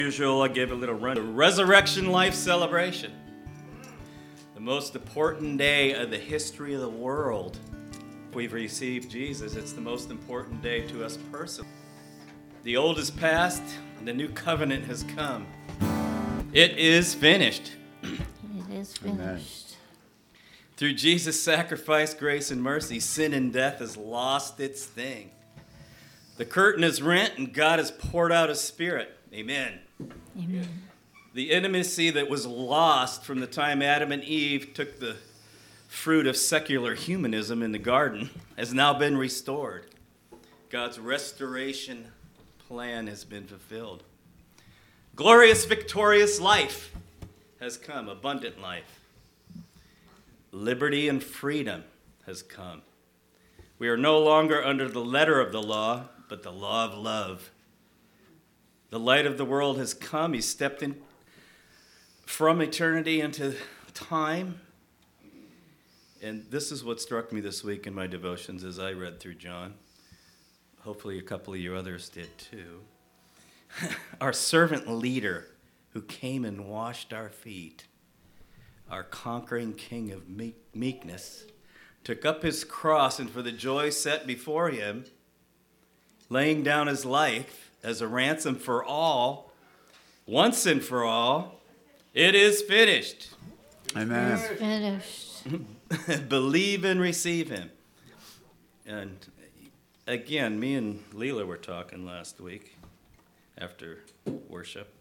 Usual, I give a little run. The Resurrection Life Celebration. The most important day of the history of the world. We've received Jesus. It's the most important day to us personally. The old is past, and the new covenant has come. It is finished. It is finished. Amen. Through Jesus' sacrifice, grace, and mercy, sin and death has lost its sting. The curtain is rent, and God has poured out His Spirit. Amen. Amen. The intimacy that was lost from the time Adam and Eve took the fruit of secular humanism in the garden has now been restored. God's restoration plan has been fulfilled. Glorious, victorious life has come, abundant life. Liberty and freedom has come. We are no longer under the letter of the law, but the law of love. The light of the world has come. He stepped in from eternity into time. And this is what struck me this week in my devotions as I read through John. Hopefully a couple of you others did too. Our servant leader who came and washed our feet, our conquering king of meekness, took up his cross and for the joy set before him, laying down his life as a ransom for all, once and for all, it is finished. Amen. It's finished. Believe and receive him. And again, me and Leela were talking last week after worship.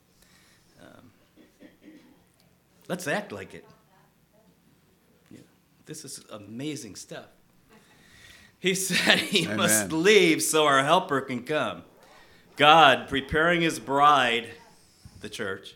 Let's act like it. Yeah, this is amazing stuff. He said he Amen. must leave so our helper can come. God preparing his bride, the church,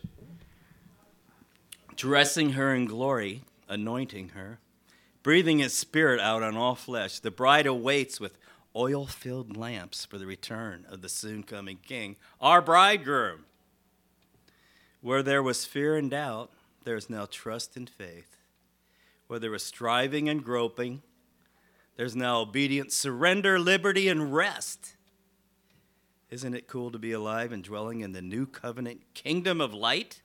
dressing her in glory, anointing her, breathing his spirit out on all flesh. The bride awaits with oil-filled lamps for the return of the soon-coming King, our bridegroom. Where there was fear and doubt, there is now trust and faith. Where there was striving and groping, there's now obedience, surrender, liberty, and rest. Isn't it cool to be alive and dwelling in the new covenant kingdom of light?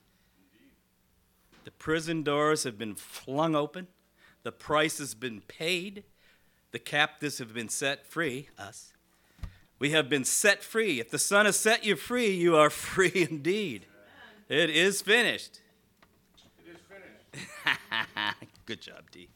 The prison doors have been flung open. The price has been paid. The captives have been set free, us. We have been set free. If the Son has set you free, you are free indeed. It is finished. It is finished. Good job, D.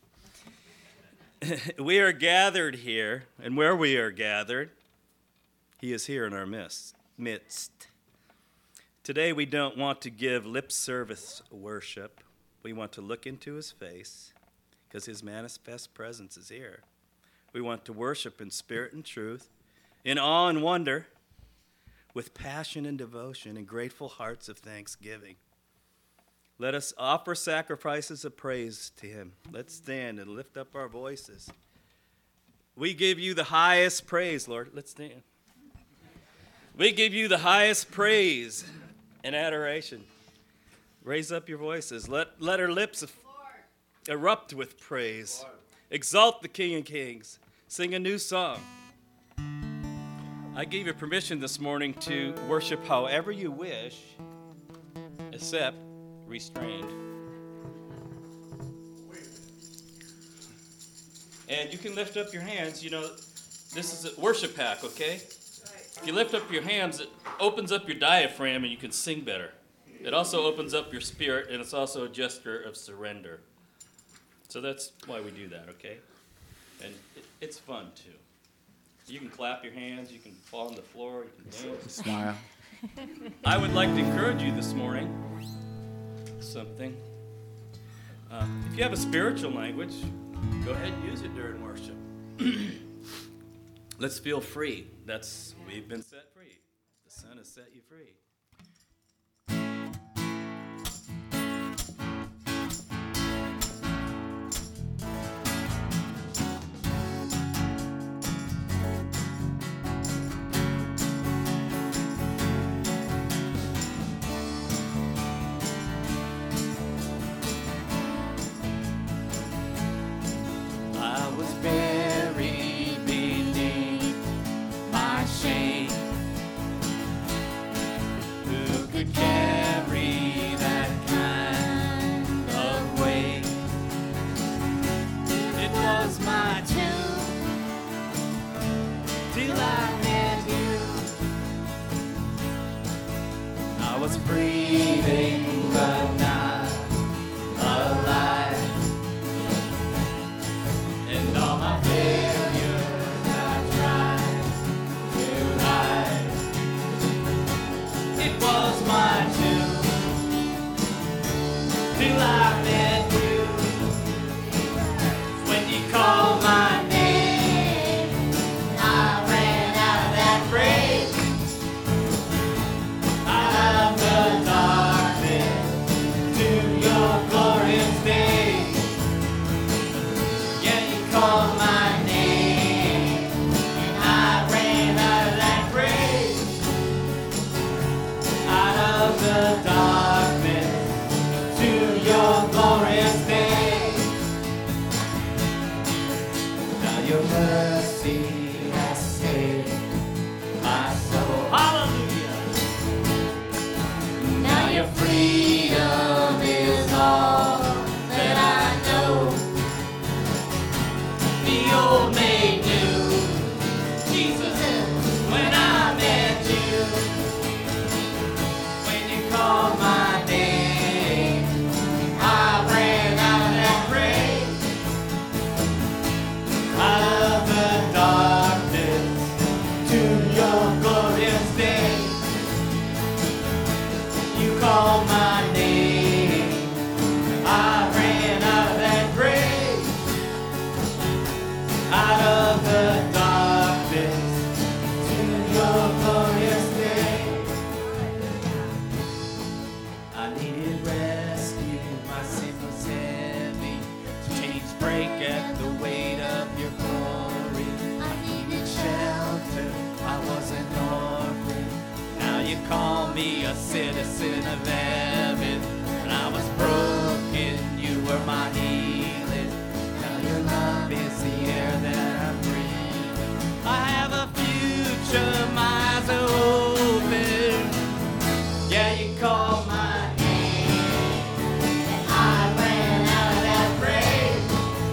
We are gathered here, and where we are gathered, He is here in our midst. Today, we don't want to give lip service worship. We want to look into His face because His manifest presence is here. We want to worship in spirit and truth, in awe and wonder, with passion and devotion and grateful hearts of thanksgiving. Let us offer sacrifices of praise to Him. Let's stand and lift up our voices. We give you the highest praise, Lord. Let's stand. We give you the highest praise and adoration. Raise up your voices. Let our lips erupt with praise. Exalt the King of Kings. Sing a new song. I gave you permission this morning to worship however you wish, except restrained. And you can lift up your hands. You know, this is a worship pack, okay? If you lift up your hands, it opens up your diaphragm and you can sing better. It also opens up your spirit, and it's also a gesture of surrender. So that's why we do that, okay? And it's fun, too. You can clap your hands, you can fall on the floor, you can dance. Smile. I would like to encourage you this morning, something. If you have a spiritual language, go ahead and use it during worship. Let's feel free. We've been set free. The Son has set you free. I was buried beneath my shame. was breathing but not alive, and all my failures I tried to hide. It was my doom till I met you. When you called my name, I ran out of that grave, out of the darkness to your glorious day. Yeah, you called my name, and I ran out of that grave, out of the darkness to your glorious day. Now your mercy has saved my soul. Hallelujah. Now your freedom is all that I know. The old made new. Jesus, when I met you, when you called my name, I ran out of that grave, out of the darkness to your glorious day. You called my name, I ran out of that grave, out of the darkness to your glorious day. I needed rescue, my sin was heavy. Chains break at the weight of your glory. I needed shelter, I was an orphan. Now you call me a citizen of heaven. When I was broken, you were my healing. Now your love is the air that I'm breathing. I have a future, my eyes are open. Yeah, you call my name, and I ran out of that grave,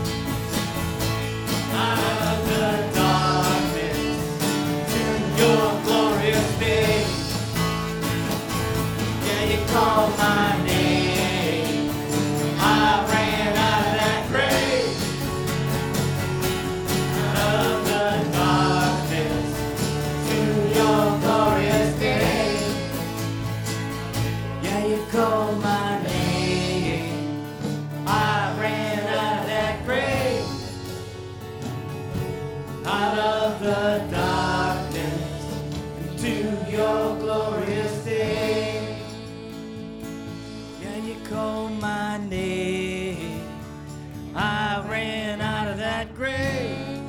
out of the darkness to your glorious day. Yeah, you call my name, I ran out of that grave, out of the darkness to your glorious day. Yeah, you called my name, I ran out of that grave, out of the darkness to your glorious day. Yeah, you called my name, I ran out of that grave,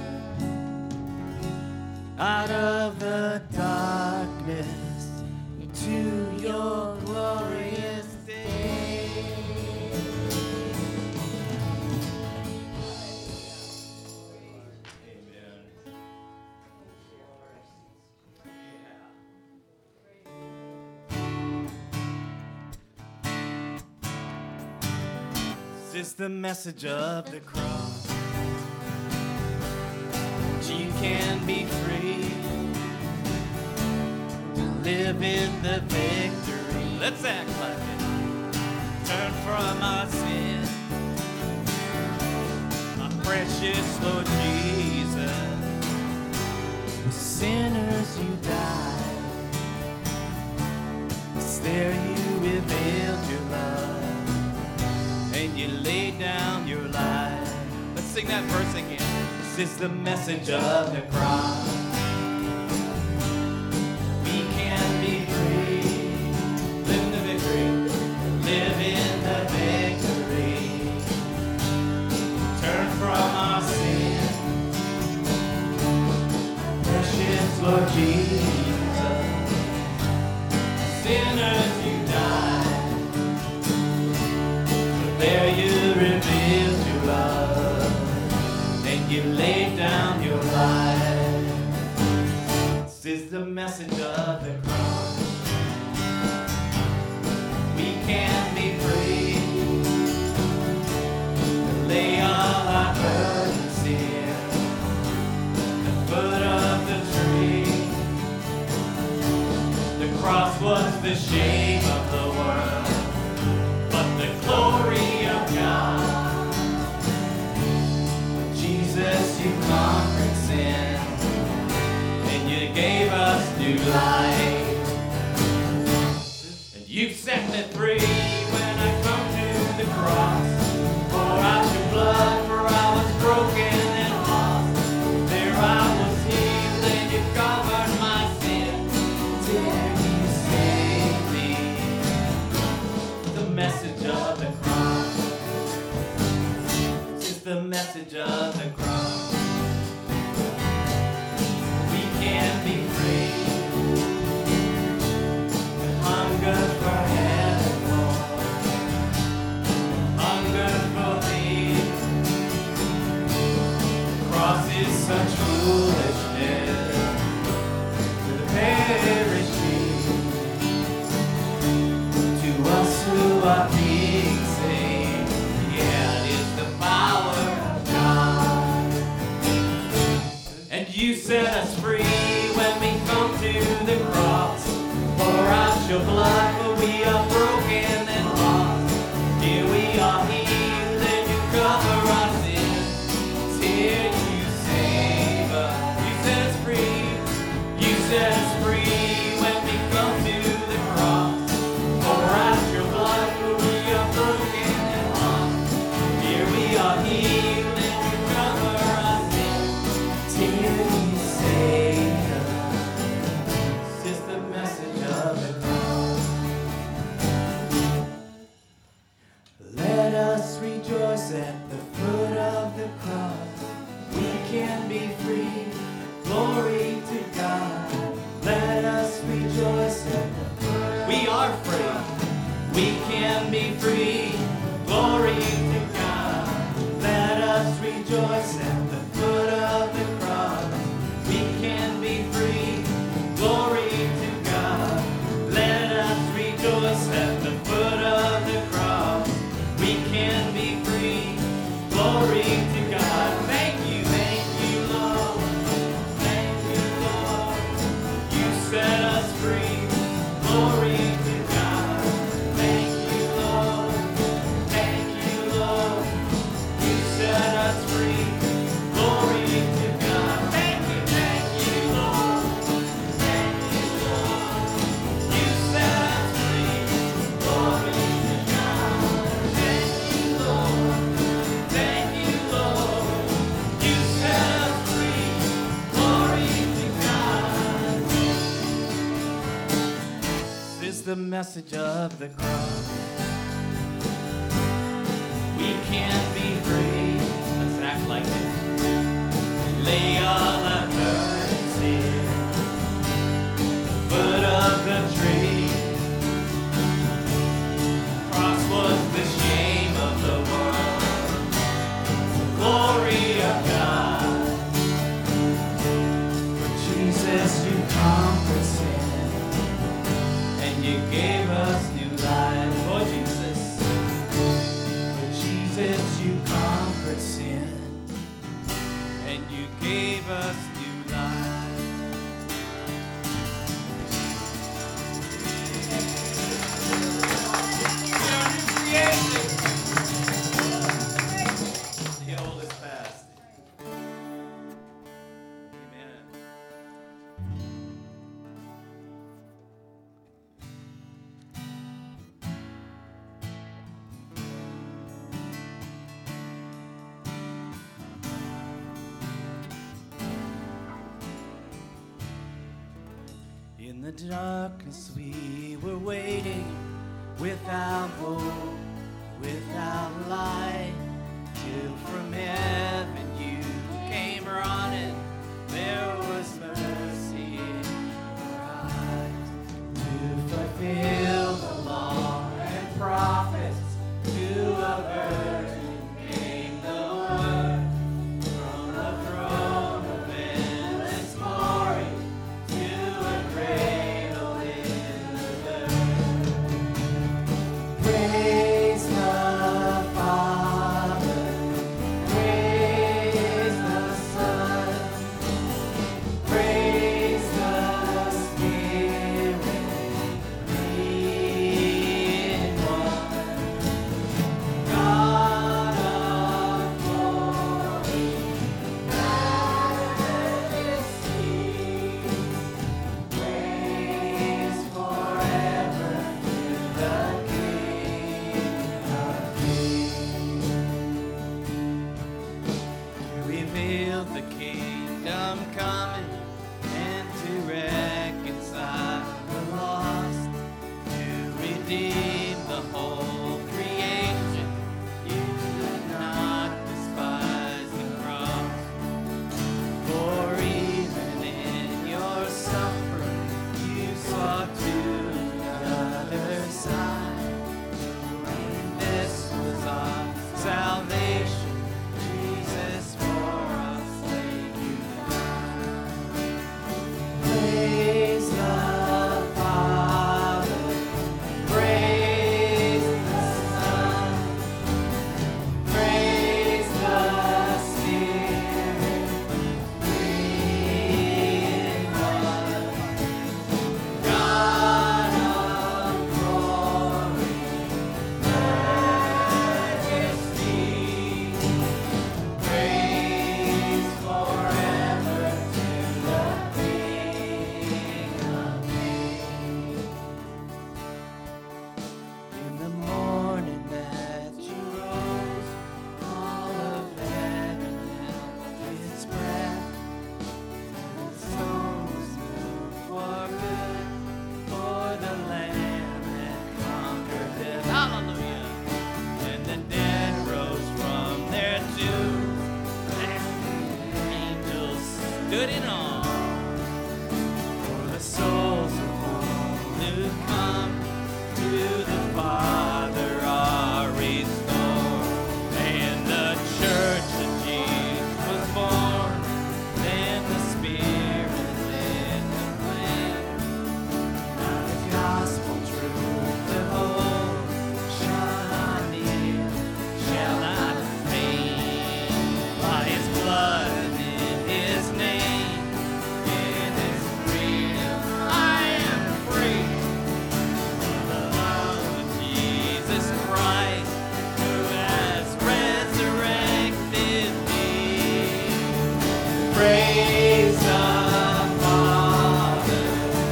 out of the darkness to your glorious day. Amen. This is the message of the cross. You can be free to live in the victory. Let's act like it. Turn from our sin. My precious Lord Jesus, for sinners you died. It's there you revealed your love, and you laid down your life. Let's sing that verse again. This is the message of the cross. We can be free, live in the victory, live in the victory. Turn from our sin, precious Lord Jesus. Sinners you died, but there you revealed your love, and you laid down your life. This is the message of the cross. We can be free, lay all our burdens here, at the foot of the tree. The cross was the shame of the world, but the glory of God. Jesus, you conquered sin, and you gave us new life. And you've set me free when I come to the cross. Pour out your blood, for I was broken and lost. There I was healed, and you covered my sin. Did you save me? The message of the cross is the message of the cross. We can be free. Hunger for heaven, Lord. Hunger for thee. Cross is such foolishness to the perishing. To us who are being saved, yeah, it is the power of God. And you set us free when we come to the cross. Pour out your blood, for we are broken and lost. Here we are healed, and you cover our sins. Here you save us. You set us free. You set us free when we come to the cross. Pour out your blood, for we are broken and lost. Here we are healed, and you cover our sins. Here you save us. This is the message of the cross. Let us rejoice at the foot of the cross. We can be free. Glory to God. Let us rejoice at the foot. We are free. We can be free. Glory to God. Let us rejoice at the foot of the cross. We can be free. Glory to God. Let us rejoice at the foot of the cross. We can be free. Glory to God. Thank you, Lord. Thank you, Lord. You set us free. Glory to God. Thank you, Lord. Thank you, Lord. You set us free. Glory to God. Thank you, Lord. Thank you, Lord. You set us free. Glory to God. Thank you, Lord. Thank you, Lord. You set us free. Glory to God. This is the message of the cross. We can be free. Let's act like it. Lay all our burdens here. Foot of the tree. Cross was the shame of the world. Glory of God. For Jesus, you conquered sin, and you gave us new life. Oh, Jesus. For Jesus, you conquered sin, and you gave us new life. We are new creation. The old is past. Amen. In the darkness we were waiting, without hope, without light, till from heaven you came running. There was mercy in your eyes to fulfill the law and prophets. To a virgin came the word from the throne of endless glory to a cradle in the dirt. Praise the Father, praise the Son, redeemed the whole creation. You did not despise the cross. For even in your suffering, you saw to the other side. And this was our salvation. Jesus for us laid you down. Praise the Father, praise the Son, praise the Spirit, three in one. God of glory, majesty, praise forever to the King of Kings. In the morning that you rose, all of heaven held its breath. The stones moved for good, for the Lamb that conquered death. Hallelujah! And the dead rose from their tombs, and the angels stood in awe. For the souls of all who come to the Father are restored. And the church of Jesus was born. Then the Spirit lit the flame. Now the gospel truth of old shall not kneel, shall not fade. By His blood and in His name, in His freedom I am free. The love of Jesus Christ, who has resurrected me. Praise the Father,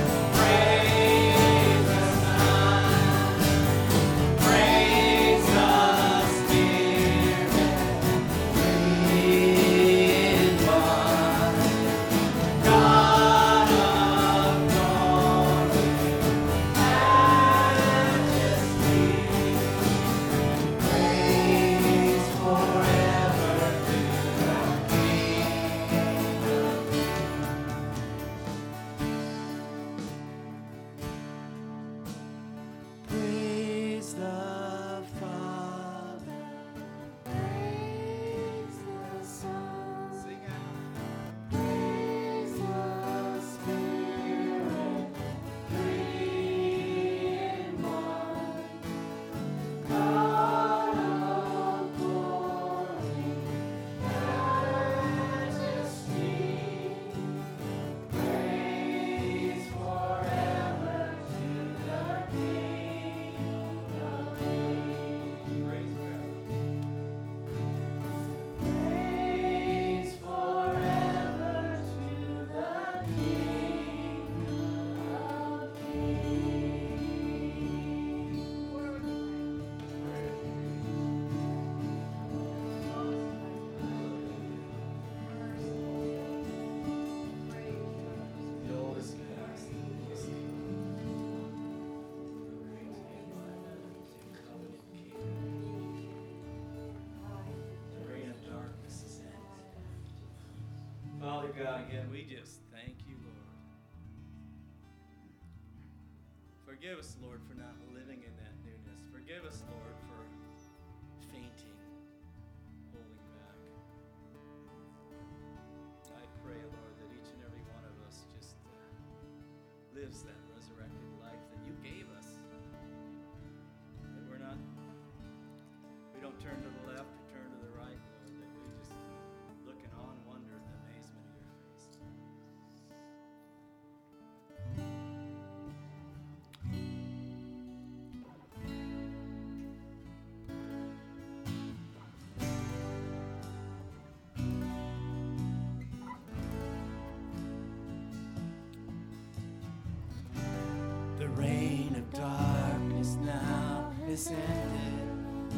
praise the Son, praise the Spirit, three in one. God of glory, majesty, praise forever to the King of Kings. Praise the Father, praise the Son, praise the Spirit, three in one. God of glory, majesty, praise forever to the King of Kings. Praise forever to the King of Father God, again, we just thank you, Lord. Forgive us, Lord, for not living in that newness. Forgive us, Lord, for fainting, holding back. I pray, Lord, that each and every one of us just lives that resurrected life that you gave us. That we don't turn to the left or turn to the right, Lord, that we just look in awe and wonder at the amazement of your face. The reign of darkness now is ended.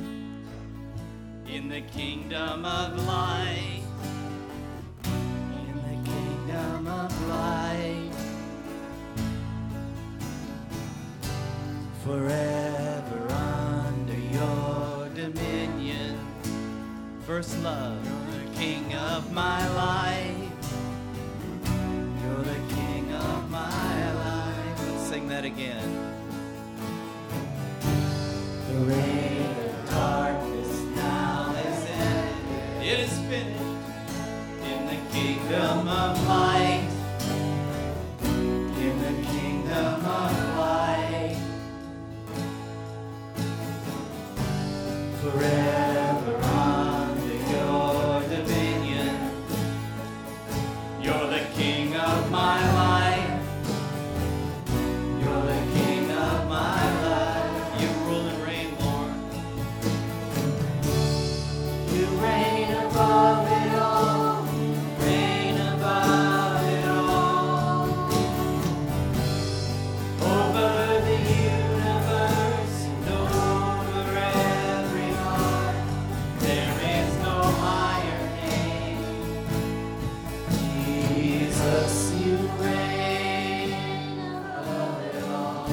In the kingdom of light, in the kingdom of light, forever. first love. You're the king of my life. You're the king of my life. Let's sing that again. The reign of darkness now is ended. It is finished in the kingdom of light. In the kingdom of light. Forever under your dominion. You're the king of my life. You're the king of my life. You rule and reign, Lord. You reign above it all. Reign above it all. Over the universe and over every heart. There is no higher name. Jesus, you reign above it all.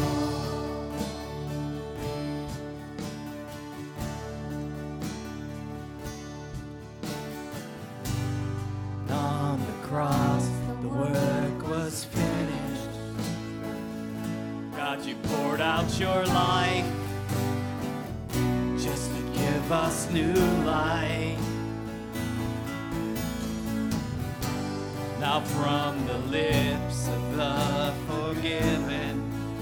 On the cross, the work was finished. God, you poured out your life Just to give us new life. now from the lips of the forgiven.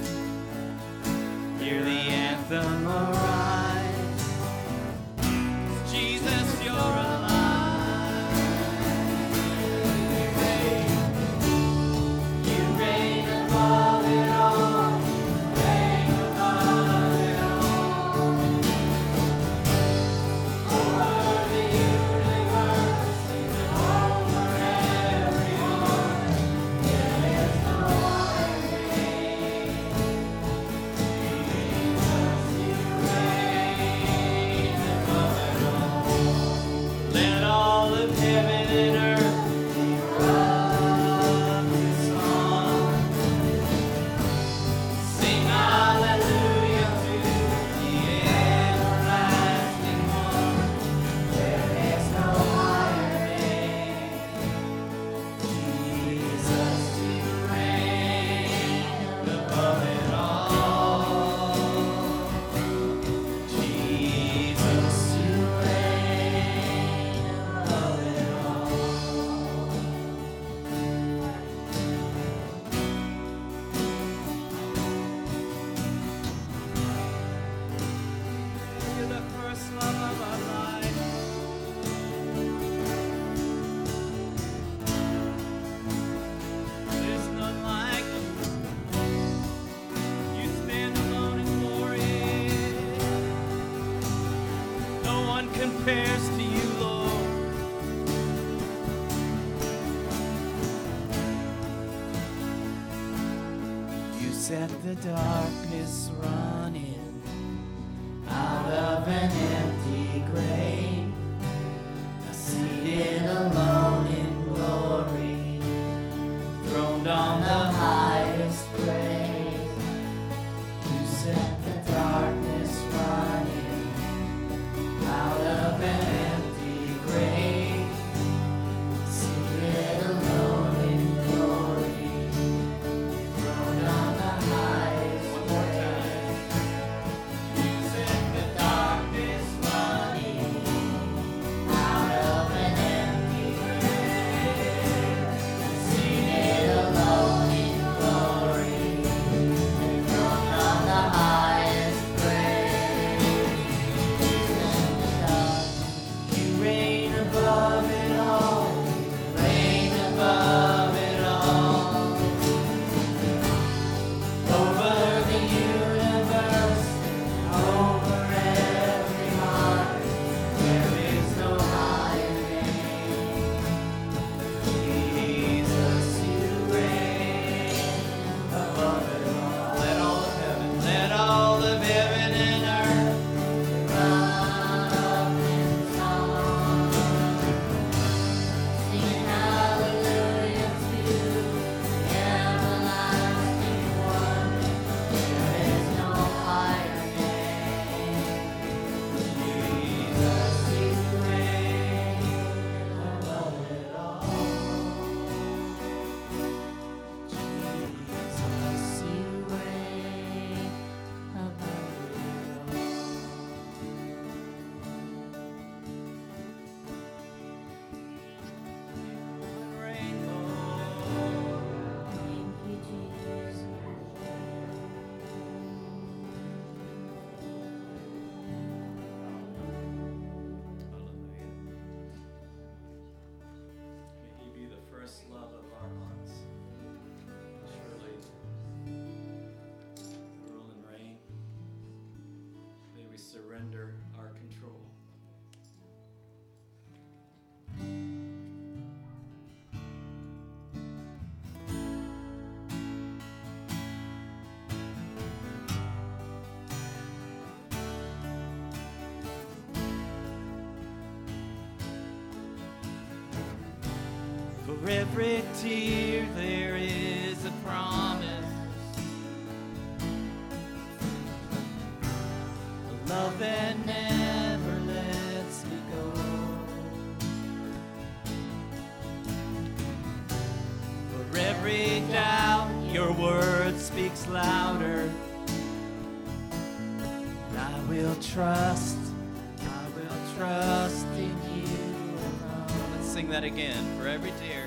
Hear the anthem arise. Jesus, you're alive. You reign above it all. Reign above it all. Over the universe and over every heart. There is no higher name. Jesus, you reign above it all. Let all of heaven and earth Love this song. Sing hallelujah to the everlasting one. There is no higher name. Jesus, you reign above it all. Jesus, you reign above it all. You're the first love of our life. There's none like you. You stand alone in glory. No one compares to you, Lord. You set the darkness running out of an empty grave, seated alone in glory, throned on the highest praise. You set the darkness running out of an empty grave, seated alone in glory. Throned on the highest One more time. we surrender our control. For every tear there is a promise, a love that never lets me go. For every doubt your word speaks louder, and I will trust in you alone. Let's sing that again. For every tear,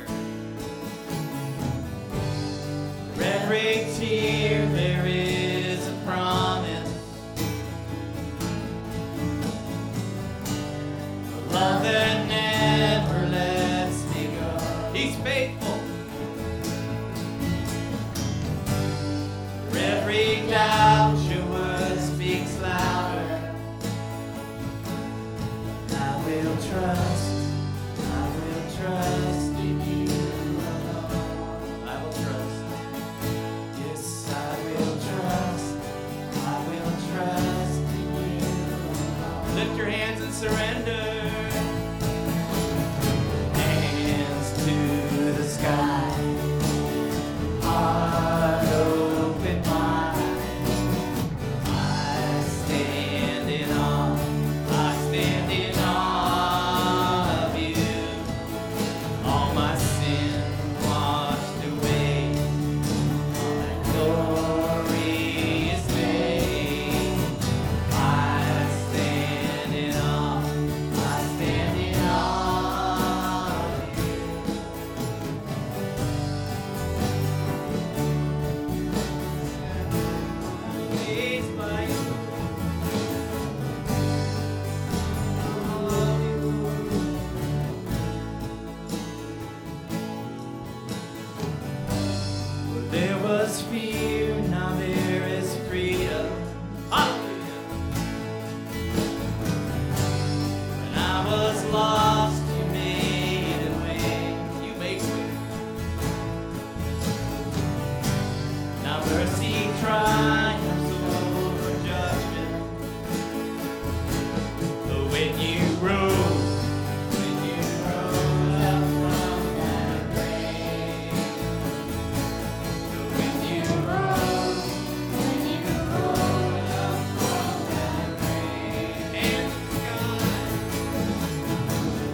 for every tear there is a promise, a love that never lets me go. He's faithful. For every doubt your word speaks louder, I will trust in you alone. I will trust. Yes, I will trust in you alone. Lift your hands and surrender. Hands to the sky. Heart open wide. I stand in awe. I stand in awe of you. All my sin washed away. All my glorious name. I stand in awe. I stand in awe of you. Amazed by you. Where there was fear, now there is freedom. Hallelujah. When I was lost, you made a way. You make way. Now mercy triumphs over judgment. But when you rose up from that grave, when you rose up from that grave, hands to God,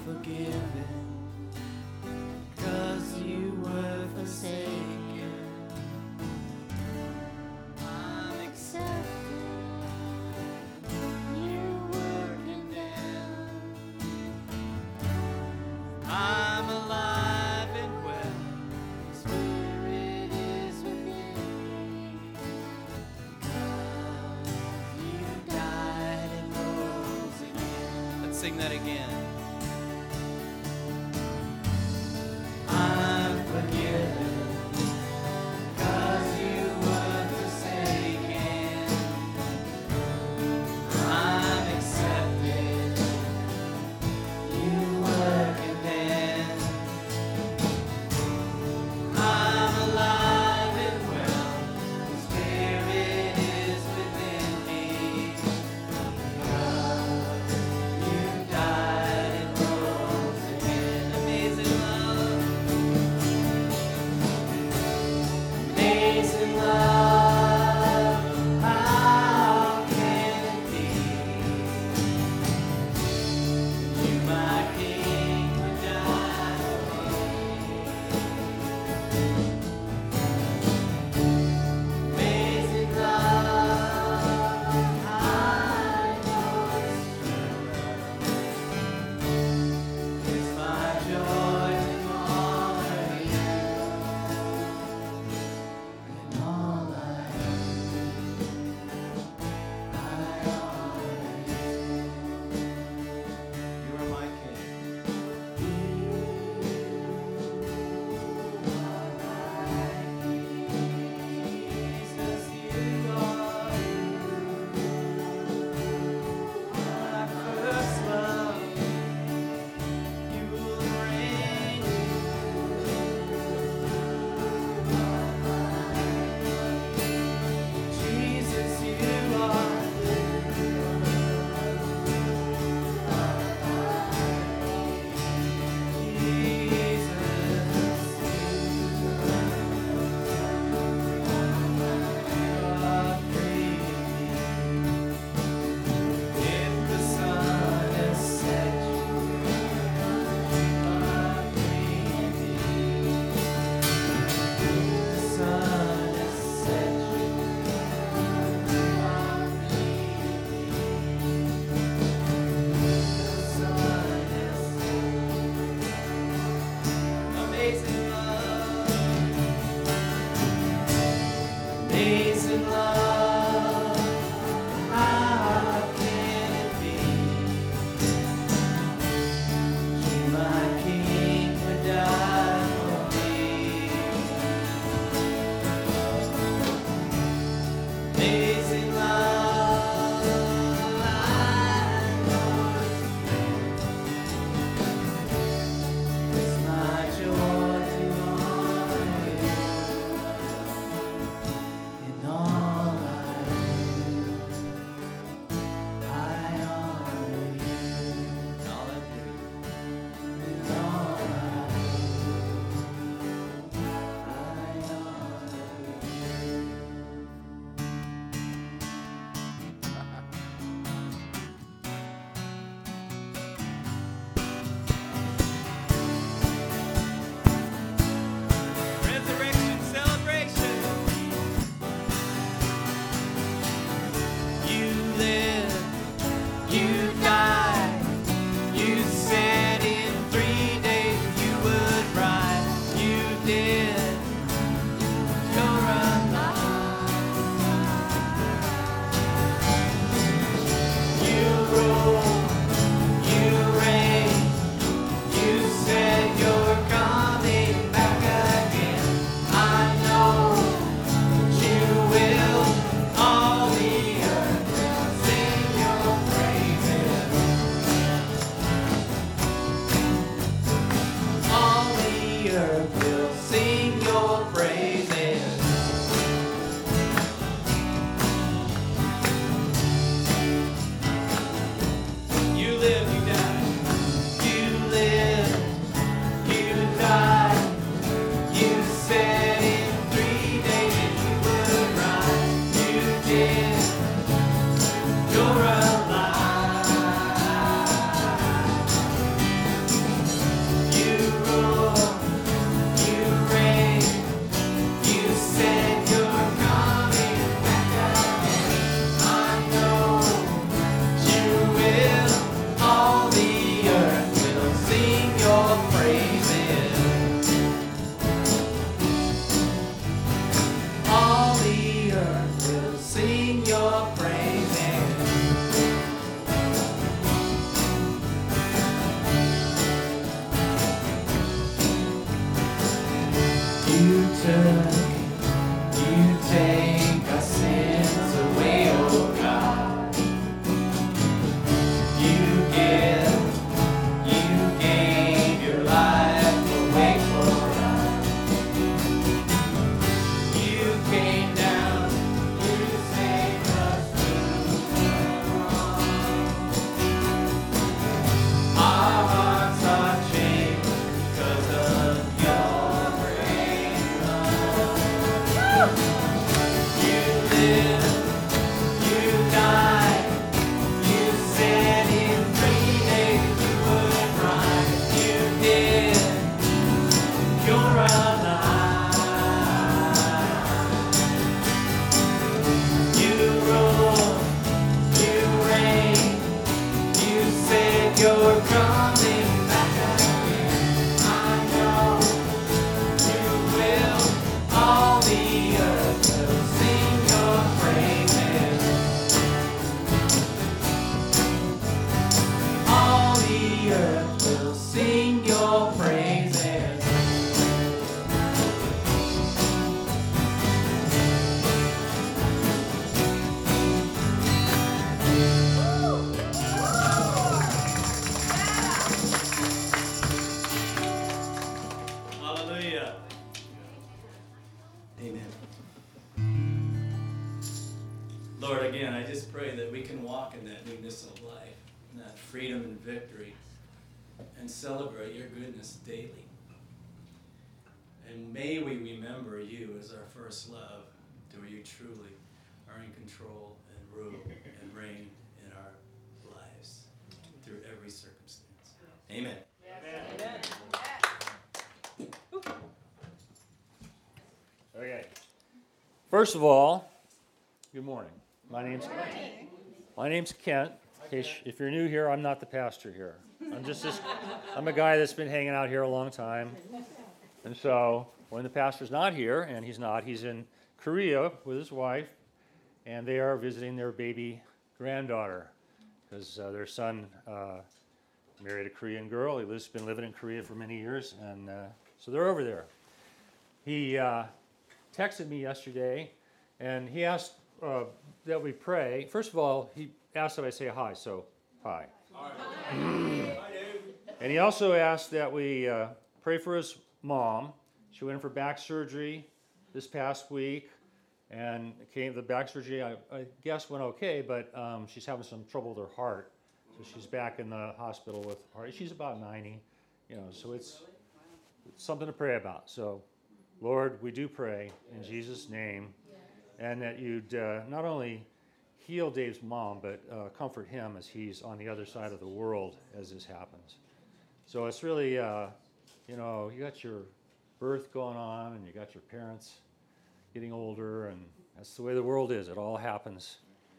forgiven, 'cause you were forsaken. I'm accepted, you working down. I'm alive and well, Spirit is within me. You died and rose again. Let's sing that again. I'm forgiven, 'cause you were forsaken. I'm accepted, you working then. I'm alive and well, the Spirit is within me. You died and rose again. Amazing love. Amazing love, how can it be? You, my King, would die for me. Amazing love, I know it's my joy to honor you in all I do. I honor you. You are my King. You are my Jesus. You are my first love. You will reign. Jesus, you are. Amazing love, amazing love, how can it be? You, my King, would die for me. Amazing love, I know it's my joy to honor you in all I do. I honor you in all I do. In all I do, I honor you. Resurrection celebration. You live, you died, you said in 3 days you would rise. You did, you're alive. You rule, you reign, you said you're coming back again. I know you will. All the earth will sing your praises. All the earth will sing your praises. You live, you died. You live, you died. You said in 3 days that you would rise. You did. You're alive. the earth will sing your praises. Hallelujah. Amen. Lord, again, I just pray that we can walk in that newness of life, in that freedom and victory, and celebrate your goodness daily. And may we remember you as our first love, where you truly are in control and rule and reign in our lives through every circumstance. Amen. Okay. First of all, good morning. My name's Kent. If you're new here, I'm not the pastor here. I'm a guy that's been hanging out here a long time. And so when the pastor's not here, and he's in Korea with his wife, and they are visiting their baby granddaughter because their son married a Korean girl. He's been living in Korea for many years, and so they're over there. He texted me yesterday, and he asked that we pray. First of all, he asked that I say hi, so hi. And he also asked that we pray for his mom. She went in for back surgery this past week, and the back surgery, I guess, went okay, but she's having some trouble with her heart. So she's back in the hospital with heart. She's about 90, so it's something to pray about. So, Lord, we do pray in Jesus' name, and that you'd not only heal Dave's mom, but comfort him as he's on the other side of the world as this happens. So it's really, you got your birth going on, and you got your parents getting older, and that's the way the world is. It all happens.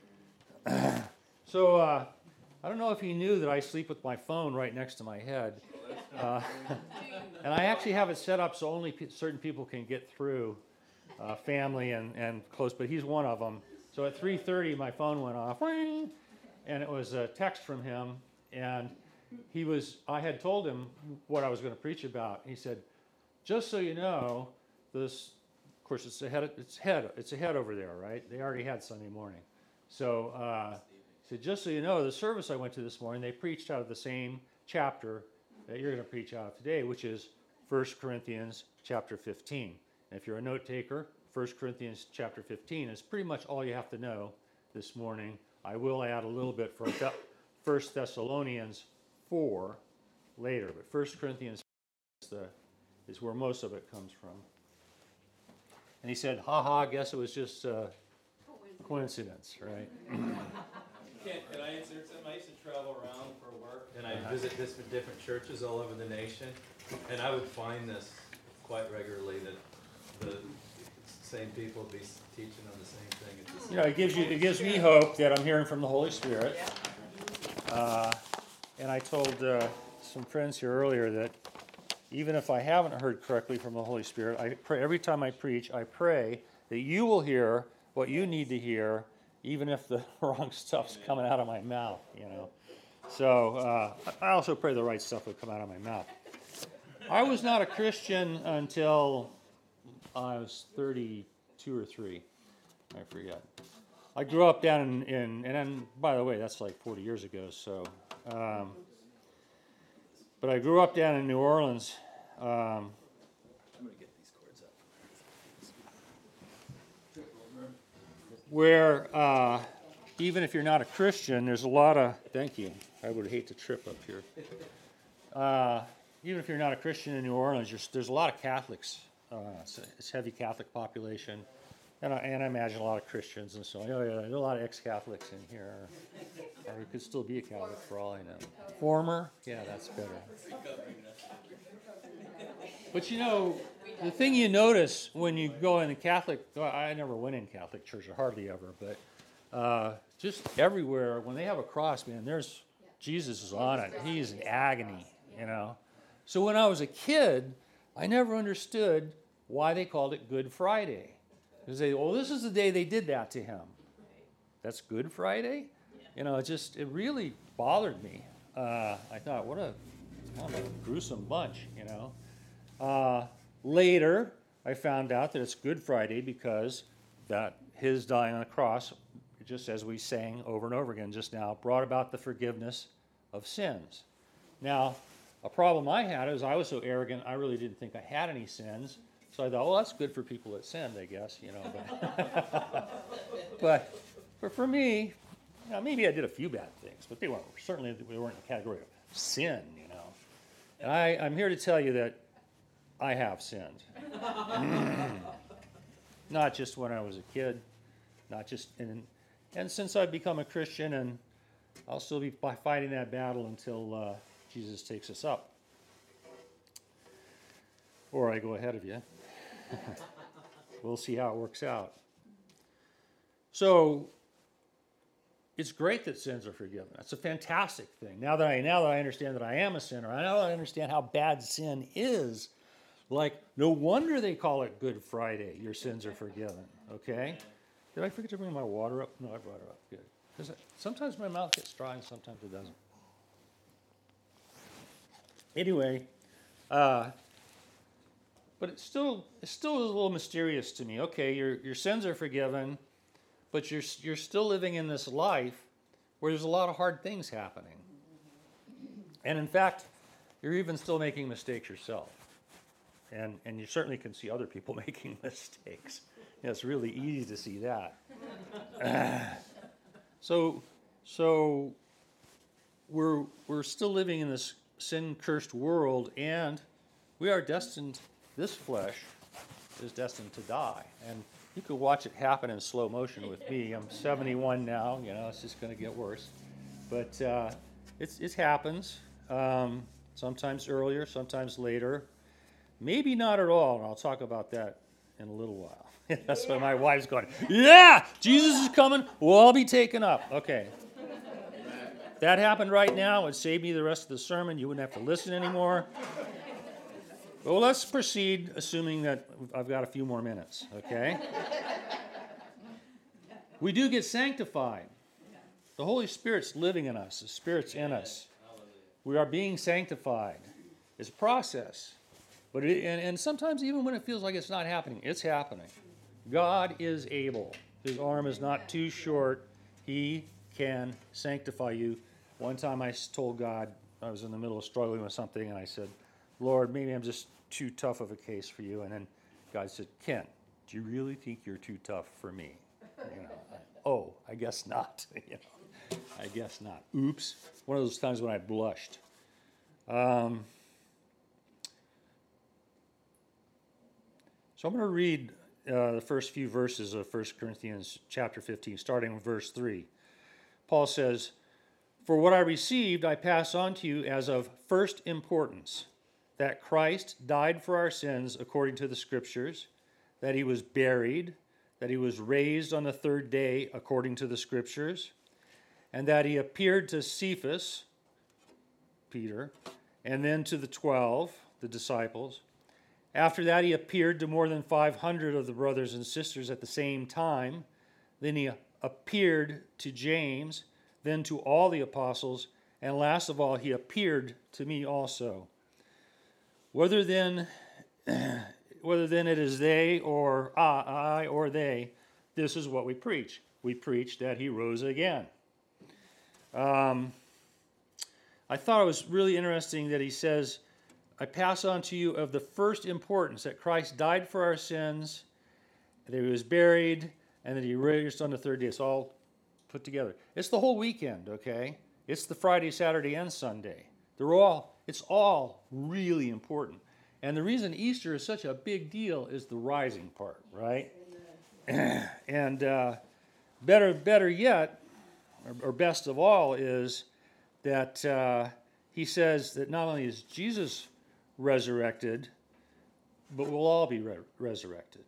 So I don't know if you knew that I sleep with my phone right next to my head. And I actually have it set up so only certain people can get through, family and close, but he's one of them. So at 3:30, my phone went off, and it was a text from him, and I had told him what I was going to preach about. He said, just so you know, this, of course, it's ahead over there, right? They already had Sunday morning. So he said, just so you know, the service I went to this morning, they preached out of the same chapter that you're going to preach out of today, which is 1 Corinthians chapter 15. And if you're a note taker, 1 Corinthians chapter 15 is pretty much all you have to know this morning. I will add a little bit for 1 Thessalonians 4 later, but 1 Corinthians is where most of it comes from. And he said, I guess it was just coincidence, right? Can I insert something? I used to travel around for work, and I'd visit different churches all over the nation, and I would find this quite regularly, that the same people would be teaching on the same thing. It's just, It gives me hope that I'm hearing from the Holy Spirit. And I told some friends here earlier that even if I haven't heard correctly from the Holy Spirit, I pray every time I preach, I pray that you will hear what you need to hear, even if the wrong stuff's coming out of my mouth, So I also pray the right stuff would come out of my mouth. I was not a Christian until I was 32 or 3. I forget. I grew up down in and then, by the way, that's like 40 years ago, so. But I grew up down in New Orleans. I'm going to get these cords up. Where even if you're not a Christian, there's a lot of, thank you, I would hate to trip up here. Even if you're not a Christian in New Orleans, there's a lot of Catholics. It's a heavy Catholic population, and I imagine a lot of Christians, and so there's a lot of ex-Catholics in here. Or you could still be a Catholic for all I know. Former? Yeah, that's better. But the thing you notice when you go in a Catholic, I never went in Catholic church, or hardly ever, but just everywhere, when they have a cross, man, there's Jesus is on it. He is in agony, So when I was a kid, I never understood why they called it Good Friday. Because this is the day they did that to him. That's Good Friday? It really bothered me. I thought, what a kind of a gruesome bunch, you know. Later, I found out that it's Good Friday because that his dying on the cross, just as we sang over and over again just now, brought about the forgiveness of sins. Now, a problem I had is I was so arrogant, I really didn't think I had any sins. So I thought, well, that's good for people that sinned, I guess, you know. But for me, you know, maybe I did a few bad things, but they weren't in the category of sin, you know. And I'm here to tell you that I have sinned. Not just when I was a kid, not just and since I've become a Christian, and I'll still be fighting that battle until Jesus takes us up. Or I go ahead of you. We'll see how it works out. So, it's great that sins are forgiven. That's a fantastic thing. Now that I understand that I am a sinner, now that I understand how bad sin is, like, no wonder they call it Good Friday. Your sins are forgiven. Okay? Did I forget to bring my water up? No, I brought it up. Good. Because sometimes my mouth gets dry and sometimes it doesn't. Anyway, but it's still a little mysterious to me. Okay, your sins are forgiven, but you're still living in this life where there's a lot of hard things happening. And in fact, you're even still making mistakes yourself. And you certainly can see other people making mistakes. You know, it's really easy to see that. So we're still living in this sin-cursed world, and we are destined. This flesh is destined to die, and you could watch it happen in slow motion with me. I'm 71 now. You know, it's just going to get worse, but it happens. Sometimes earlier, sometimes later. Maybe not at all, and I'll talk about that in a little while. That's why my wife's going, yeah, Jesus is coming, we'll all be taken up. Okay. If that happened right now, it would save me the rest of the sermon. You wouldn't have to listen anymore. Well, let's proceed, assuming that I've got a few more minutes, okay? We do get sanctified. The Holy Spirit's living in us. The Spirit's in us. We are being sanctified. It's a process. But and sometimes even when it feels like it's not happening, it's happening. God is able. His arm is not too short. He can sanctify you. One time I told God, I was in the middle of struggling with something, and I said, Lord, maybe I'm just too tough of a case for you. And then God said, Ken, do you really think you're too tough for me? You know, I guess not. You know, I guess not. Oops. One of those times when I blushed. So I'm going to read the first few verses of 1 Corinthians chapter 15, starting with verse 3. Paul says, For what I received I pass on to you as of first importance, that Christ died for our sins according to the Scriptures, that he was buried, that he was raised on the third day according to the Scriptures, and that he appeared to Cephas, Peter, and then to the 12, the disciples. After that, he appeared to more than 500 of the brothers and sisters at the same time. Then he appeared to James, then to all the apostles, and last of all, he appeared to me also. Whether then it is they or I or they, this is what we preach. We preach that he rose again. I thought it was really interesting that he says, I pass on to you of the first importance, that Christ died for our sins, that he was buried, and that he raised on the third day. It's all put together. It's the whole weekend, okay? It's the Friday, Saturday, and Sunday. It's all really important. And the reason Easter is such a big deal is the rising part, right? And better yet, or best of all, is that he says that not only is Jesus resurrected, but we'll all be resurrected.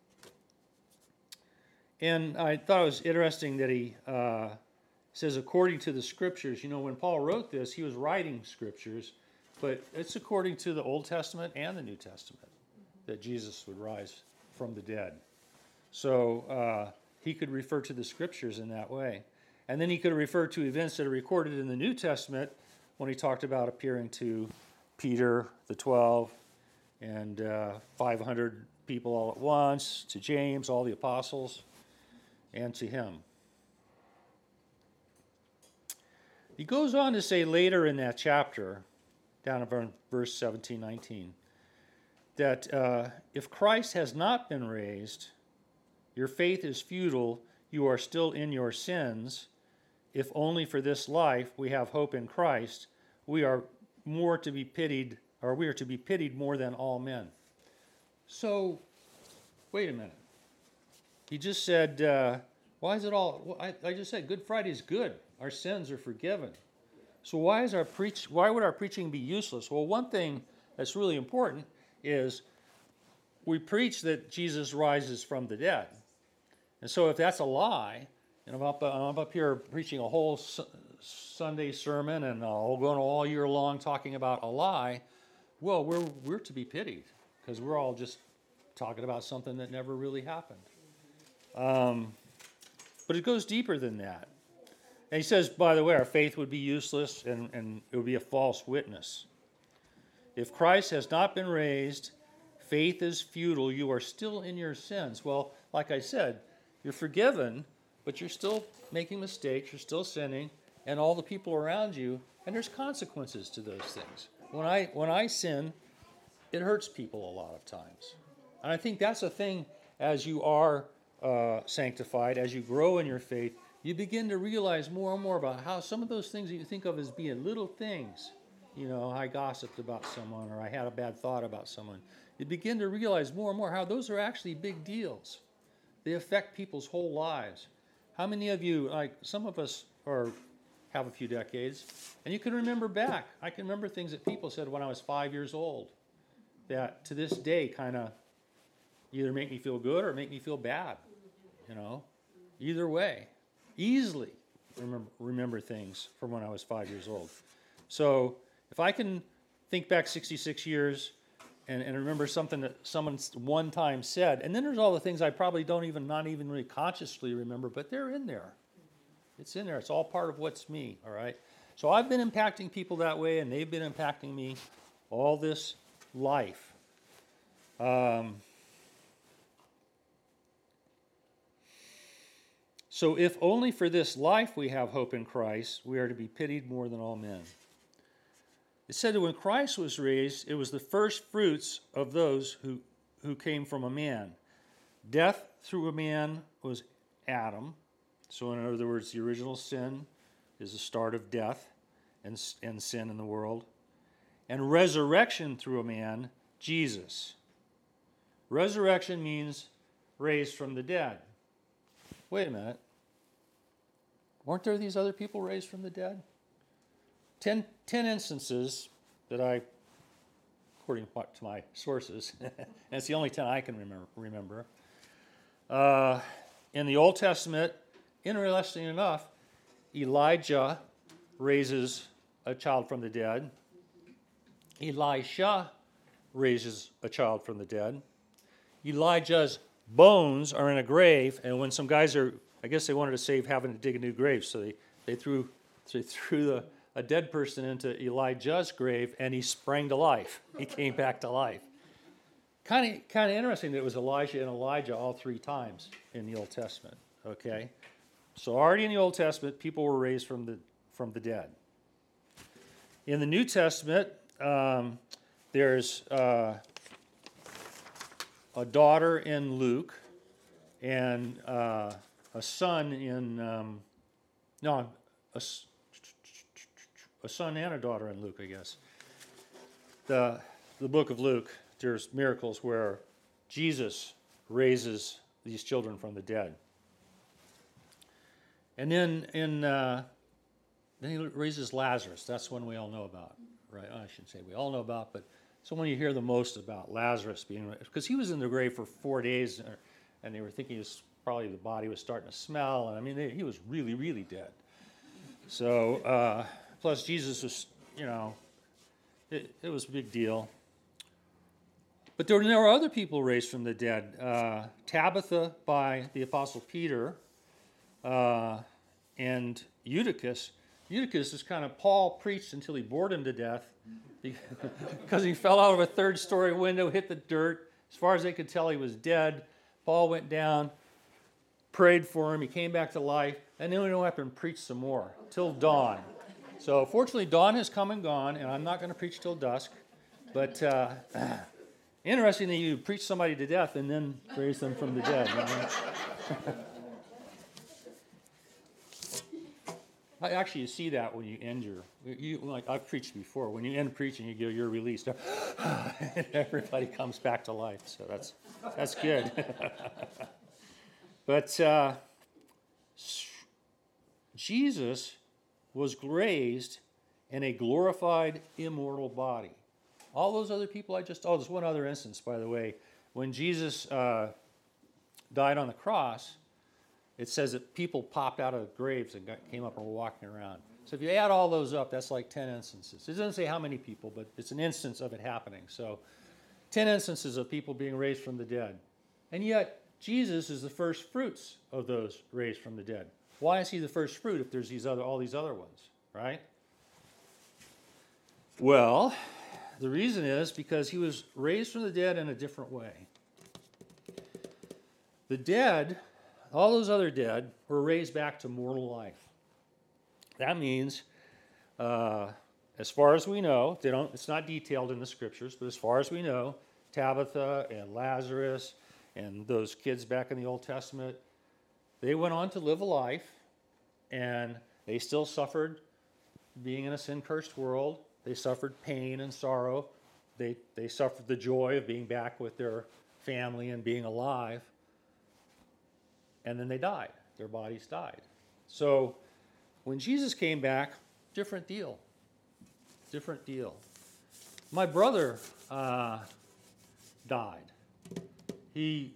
And I thought it was interesting that he says, according to the Scriptures. You know, when Paul wrote this, he was writing Scriptures, but it's according to the Old Testament and the New Testament that Jesus would rise from the dead. So he could refer to the Scriptures in that way. And then he could refer to events that are recorded in the New Testament when he talked about appearing to Peter, the 12, and 500 people all at once, to James, all the apostles, and to him. He goes on to say later in that chapter, down in verse 17, 19, that if Christ has not been raised, your faith is futile, you are still in your sins. If only for this life we have hope in Christ, we are more to be pitied, or we are to be pitied more than all men. So, wait a minute. He just said, why is it all, well, I just said Good Friday is good. Our sins are forgiven. So why would our preaching be useless? Well, one thing that's really important is we preach that Jesus rises from the dead. And so if that's a lie, and I'm up here preaching a whole Sunday sermon and going all year long talking about a lie, well, we're to be pitied because we're all just talking about something that never really happened. But it goes deeper than that. And he says, by the way, our faith would be useless and it would be a false witness. If Christ has not been raised, faith is futile. You are still in your sins. Well, like I said, you're forgiven, but you're still making mistakes. You're still sinning, and all the people around you, and there's consequences to those things. When I sin, it hurts people a lot of times. And I think that's a thing as you are sanctified, as you grow in your faith, you begin to realize more and more about how some of those things that you think of as being little things, I gossiped about someone or I had a bad thought about someone. You begin to realize more and more how those are actually big deals. They affect people's whole lives. How many of you, some of us have a few decades, and you can remember back. I can remember things that people said when I was 5 years old that to this day kind of either make me feel good or make me feel bad. Either way. Easily remember things from when I was 5 years old. So if I can think back 66 years and remember something that someone one time said, and then there's all the things I probably not even really consciously remember, but they're in there. It's in there. It's all part of what's me, all right? So I've been impacting people that way, and they've been impacting me all this life. So if only for this life we have hope in Christ, we are to be pitied more than all men. It said that when Christ was raised, it was the first fruits of those who came from a man. Death through a man was Adam. So in other words, the original sin is the start of death and sin in the world. And resurrection through a man, Jesus. Resurrection means raised from the dead. Wait a minute. Weren't there these other people raised from the dead? 10 instances that according to my sources, and it's the only 10 I can remember. In the Old Testament, interestingly enough, Elijah raises a child from the dead. Elisha raises a child from the dead. Elijah's bones are in a grave, and when some guys I guess they wanted to save having to dig a new grave, so they threw a dead person into Elijah's grave, and he sprang to life. He came back to life. Kind of interesting that it was Elijah and Elijah all 3 times in the Old Testament. Okay, so already in the Old Testament, people were raised from the dead. In the New Testament, there's a daughter in Luke, and a son in a son and a daughter in Luke, I guess. The book of Luke, there's miracles where Jesus raises these children from the dead. And then then he raises Lazarus. That's one we all know about, right? I shouldn't say we all know about, but it's the one you hear the most about, Lazarus being, because he was in the grave for 4 days, and they were thinking probably the body was starting to smell, and I mean, he was really, really dead. So, plus Jesus was, it was a big deal. But there were other people raised from the dead. Tabitha by the Apostle Peter, and Eutychus. Eutychus is kind of, Paul preached until he bored him to death because he fell out of a third-story window, hit the dirt. As far as they could tell, he was dead. Paul went down, prayed for him. He came back to life, and then we went up and preached some more till dawn. So fortunately, dawn has come and gone, and I'm not going to preach till dusk. But interesting that you preach somebody to death and then raise them from the dead. You know? Actually, you see that when you end like I've preached before, when you end preaching, you go, you're released. And everybody comes back to life, so that's good. But Jesus was raised in a glorified, immortal body. All those other people there's one other instance, by the way. When Jesus died on the cross, it says that people popped out of graves and came up and were walking around. So if you add all those up, that's like 10 instances. It doesn't say how many people, but it's an instance of it happening. So 10 instances of people being raised from the dead. And yet, Jesus is the first fruits of those raised from the dead. Why is he the first fruit if there's all these other ones, right? Well, the reason is because he was raised from the dead in a different way. The dead, all those other dead, were raised back to mortal life. That means, as far as we know, it's not detailed in the scriptures, but as far as we know, Tabitha and Lazarus and those kids back in the Old Testament, they went on to live a life, and they still suffered being in a sin-cursed world. They suffered pain and sorrow. They suffered the joy of being back with their family and being alive. And then they died. Their bodies died. So when Jesus came back, different deal. Different deal. My brother died. It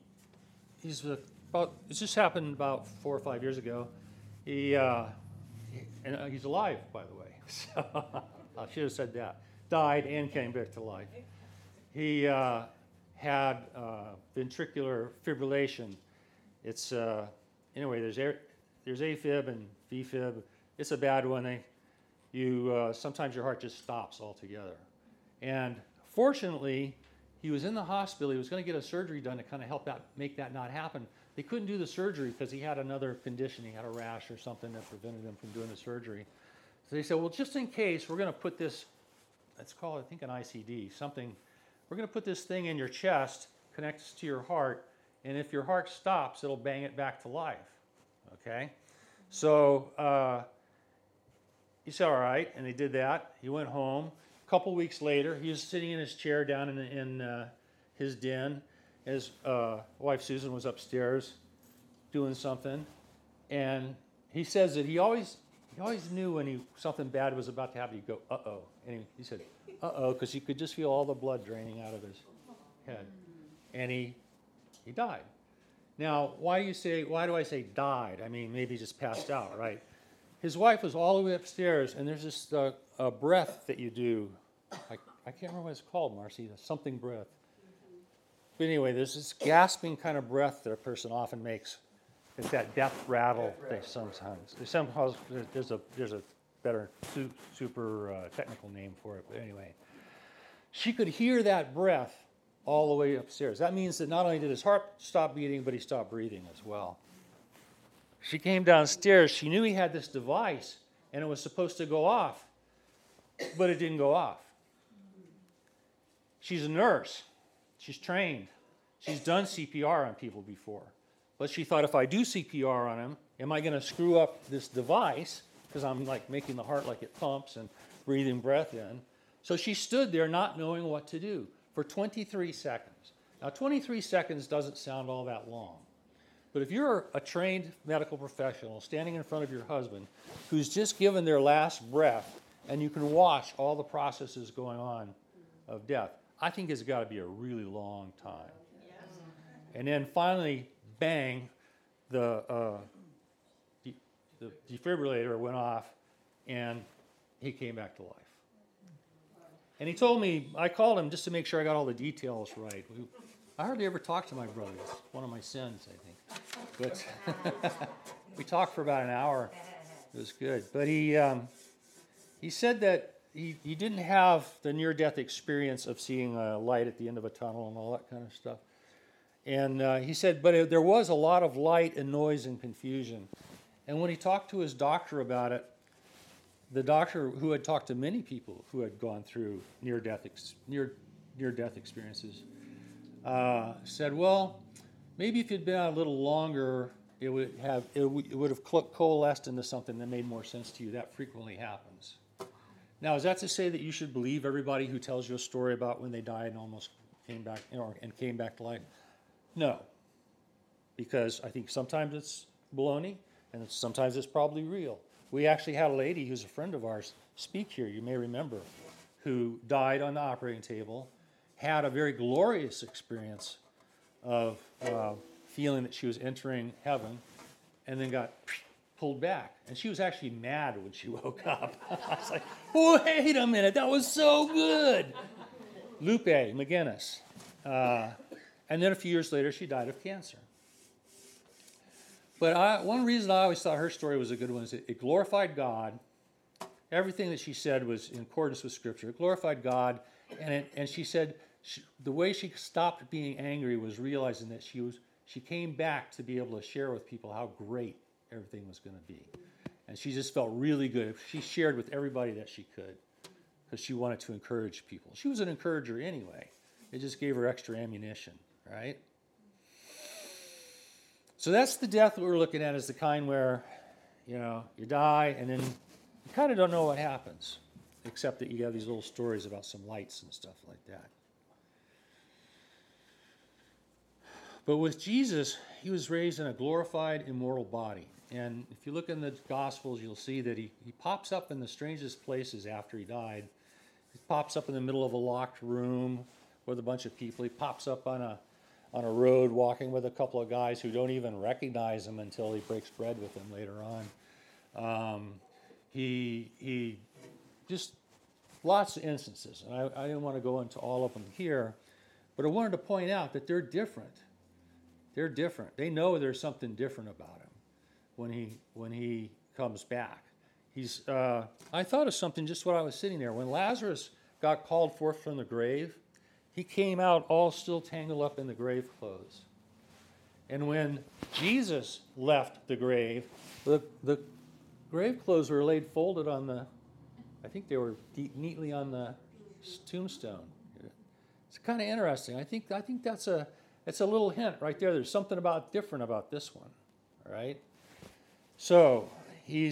just happened about 4 or 5 years ago. He's alive, by the way. So I should have said that. Died and came back to life. He had ventricular fibrillation. It's anyway. There's AFib and VFib. It's a bad one. Sometimes your heart just stops altogether. And fortunately, he was in the hospital. He was going to get a surgery done to kind of help make that not happen. They couldn't do the surgery because he had another condition. He had a rash or something that prevented him from doing the surgery. So they said, well, just in case, we're going to put this, it's called, I think, an ICD, something. We're going to put this thing in your chest, connects to your heart, and if your heart stops, it'll bang it back to life. Okay? So he said, all right, and they did that. He went home. A couple weeks later, he was sitting in his chair down in his den. His wife, Susan, was upstairs doing something, and he says that he always knew when something bad was about to happen, he'd go, uh-oh. And he said, uh-oh, because he could just feel all the blood draining out of his head. And he died. Now, why do I say died? I mean, maybe he just passed out, right? His wife was all the way upstairs, and there's this breath that you do. I can't remember what it's called, Marcy, something breath. But anyway, there's this gasping kind of breath that a person often makes. It's that death rattle thing sometimes. There's a better super technical name for it, but anyway. She could hear that breath all the way upstairs. That means that not only did his heart stop beating, but he stopped breathing as well. She came downstairs. She knew he had this device, and it was supposed to go off, but it didn't go off. She's a nurse. She's trained. She's done CPR on people before. But she thought, if I do CPR on him, am I going to screw up this device? Because I'm like making the heart like it pumps and breathing breath in. So she stood there not knowing what to do for 23 seconds. Now, 23 seconds doesn't sound all that long. But if you're a trained medical professional standing in front of your husband who's just given their last breath, and you can watch all the processes going on of death, I think it's got to be a really long time. Yes. And then finally, bang, the defibrillator went off, and he came back to life. And he told me, I called him just to make sure I got all the details right. I hardly ever talk to my brother. It's one of my sins, I think. But we talked for about an hour, It was good. But he said that he didn't have the near-death experience of seeing a light at the end of a tunnel and all that kind of stuff. And he said, but there was a lot of light and noise and confusion. And when he talked to his doctor about it, the doctor, who had talked to many people who had gone through near-death experiences, said, well, maybe if you'd been out a little longer, it would have coalesced into something that made more sense to you. That frequently happens. Now, is that to say that you should believe everybody who tells you a story about when they died and almost came back, and came back to life? No, because I think sometimes it's baloney, and sometimes it's probably real. We actually had a lady who's a friend of ours speak here, you may remember, who died on the operating table, had a very glorious experience of feeling that she was entering heaven, and then got pulled back. And she was actually mad when she woke up. I was like, wait a minute, that was so good. Lupe McGinnis. And then a few years later, she died of cancer. But one reason I always thought her story was a good one is it glorified God. Everything that she said was in accordance with Scripture. It glorified God, and she said the way she stopped being angry was realizing that she came back to be able to share with people how great everything was going to be. And she just felt really good. She shared with everybody that she could because she wanted to encourage people. She was an encourager anyway. It just gave her extra ammunition, right? So that's the death that we're looking at, is the kind where, you die and then you kind of don't know what happens, except that you have these little stories about some lights and stuff like that. But with Jesus, he was raised in a glorified, immortal body. And if you look in the Gospels, you'll see that he pops up in the strangest places after he died. He pops up in the middle of a locked room with a bunch of people. He pops up on a road walking with a couple of guys who don't even recognize him until he breaks bread with them later on. He just lots of instances. And I didn't want to go into all of them here, but I wanted to point out that they're different. They're different. They know there's something different about him when he comes back. I thought of something just while I was sitting there. When Lazarus got called forth from the grave, he came out all still tangled up in the grave clothes. And when Jesus left the grave, the grave clothes were laid folded on I think they were neatly on the tombstone. It's kind of interesting. I think that's a little hint right there. There's something different about this one, all right? So it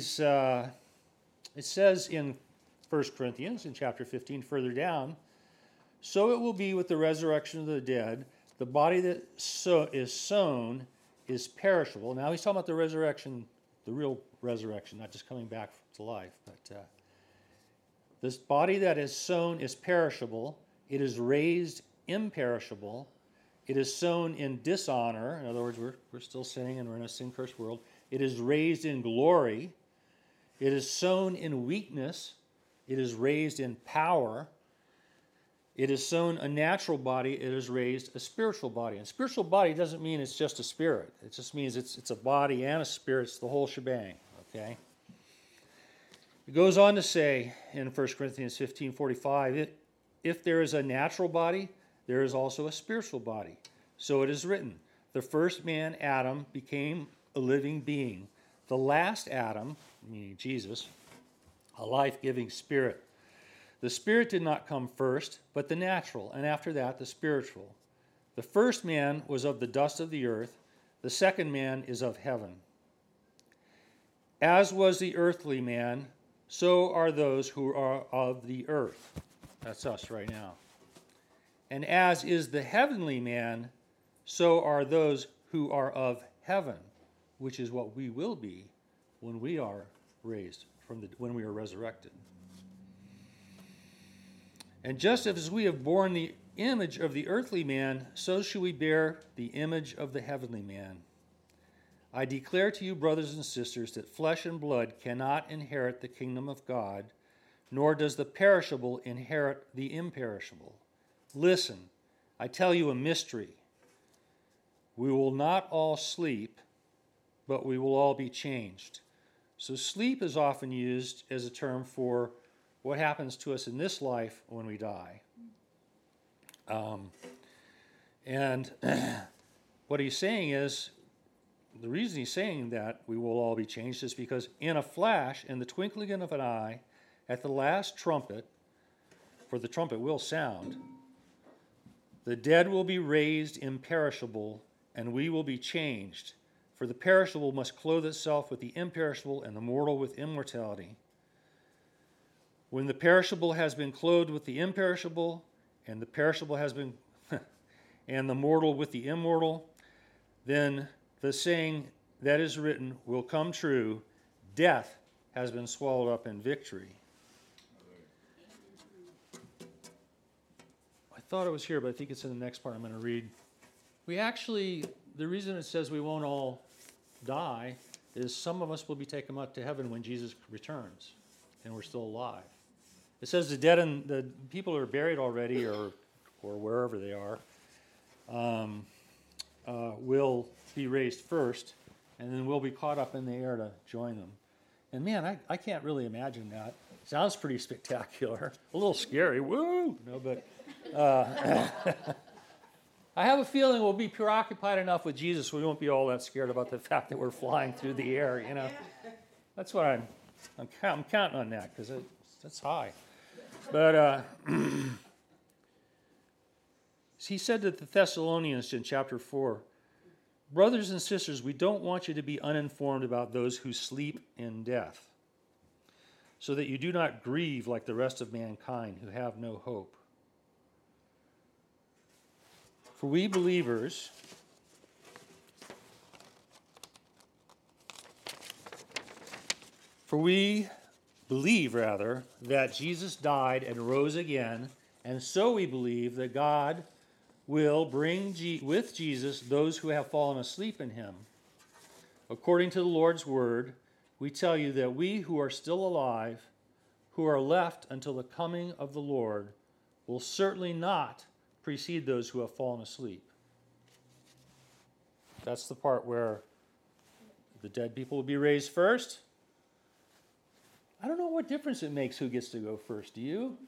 says in 1 Corinthians in chapter 15 further down, so it will be with the resurrection of the dead. The body that is sown is perishable. Now he's talking about the resurrection, the real resurrection, not just coming back to life. But this body that is sown is perishable. It is raised imperishable. It is sown in dishonor. In other words, we're still sinning and we're in a sin-cursed world. It is raised in glory. It is sown in weakness. It is raised in power. It is sown a natural body. It is raised a spiritual body. And spiritual body doesn't mean it's just a spirit. It just means it's a body and a spirit. It's the whole shebang, okay? It goes on to say in 1 Corinthians 15:45, if there is a natural body, there is also a spiritual body. So it is written, the first man, Adam, became a living being. The last Adam, meaning Jesus, a life-giving spirit. The spirit did not come first, but the natural, and after that, the spiritual. The first man was of the dust of the earth. The second man is of heaven. As was the earthly man, so are those who are of the earth. That's us right now. And as is the heavenly man, so are those who are of heaven, which is what we will be when we are raised when we are resurrected. And just as we have borne the image of the earthly man, so shall we bear the image of the heavenly man. I declare to you, brothers and sisters, that flesh and blood cannot inherit the kingdom of God, nor does the perishable inherit the imperishable. Listen, I tell you a mystery. We will not all sleep, but we will all be changed. So sleep is often used as a term for what happens to us in this life when we die. And what he's saying is, the reason he's saying that we will all be changed is because in a flash, in the twinkling of an eye, at the last trumpet, for the trumpet will sound, the dead will be raised imperishable, and we will be changed. For the perishable must clothe itself with the imperishable, and the mortal with immortality. When the perishable has been clothed with the imperishable, and the perishable has been, and the mortal with the immortal, then the saying that is written will come true: death has been swallowed up in victory. I thought it was here, but I think it's in the next part I'm going to read. We actually, the reason it says we won't all die is some of us will be taken up to heaven when Jesus returns, and we're still alive. It says the dead and the people who are buried already, or wherever they are, will be raised first, and then we'll be caught up in the air to join them. And man, I can't really imagine that. Sounds pretty spectacular. A little scary. Woo! No, but I have a feeling we'll be preoccupied enough with Jesus we won't be all that scared about the fact that we're flying through the air, you know. That's what I'm counting on that, because that's high. But he said to the Thessalonians in chapter 4, brothers and sisters, we don't want you to be uninformed about those who sleep in death, so that you do not grieve like the rest of mankind who have no hope. For we believers believe that Jesus died and rose again, and so we believe that God will bring with Jesus those who have fallen asleep in him. According to the Lord's word, we tell you that we who are still alive, who are left until the coming of the Lord, will certainly not precede those who have fallen asleep. That's the part where the dead people will be raised first. I don't know what difference it makes who gets to go first. Do you?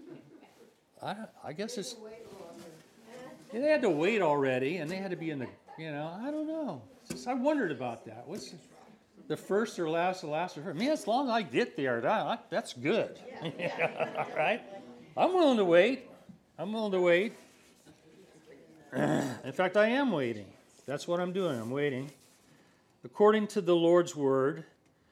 I guess it's... Yeah, they had to wait already, and they had to be in the, I don't know. I wondered about that. What's the first or last, the last or first? Man, as long as I get there, that's good. All right? I'm willing to wait. In fact, I am waiting. That's what I'm doing. I'm waiting. According to the Lord's word,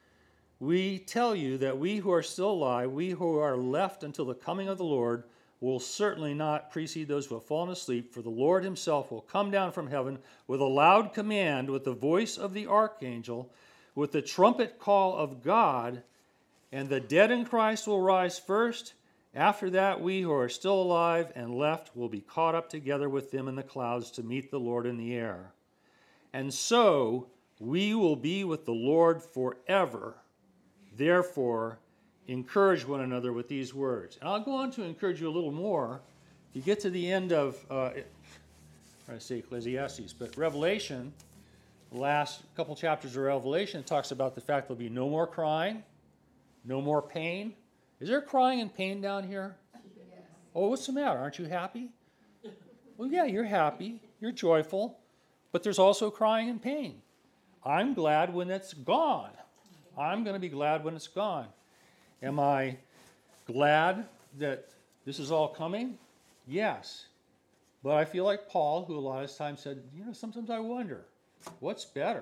we tell you that we who are still alive, we who are left until the coming of the Lord, will certainly not precede those who have fallen asleep, for the Lord himself will come down from heaven with a loud command, with the voice of the archangel, with the trumpet call of God, and the dead in Christ will rise first. After that, we who are still alive and left will be caught up together with them in the clouds to meet the Lord in the air. And so we will be with the Lord forever. Therefore, encourage one another with these words. And I'll go on to encourage you a little more. If you get to the end of, I'm trying to say Ecclesiastes, but Revelation, the last couple chapters of Revelation, talks about the fact there'll be no more crying, no more pain. Is there crying and pain down here? Yes. Oh, what's the matter? Aren't you happy? Well, yeah, you're happy. You're joyful. But there's also crying and pain. I'm glad when it's gone. I'm going to be glad when it's gone. Am I glad that this is all coming? Yes. But I feel like Paul, who a lot of times said, sometimes I wonder, what's better?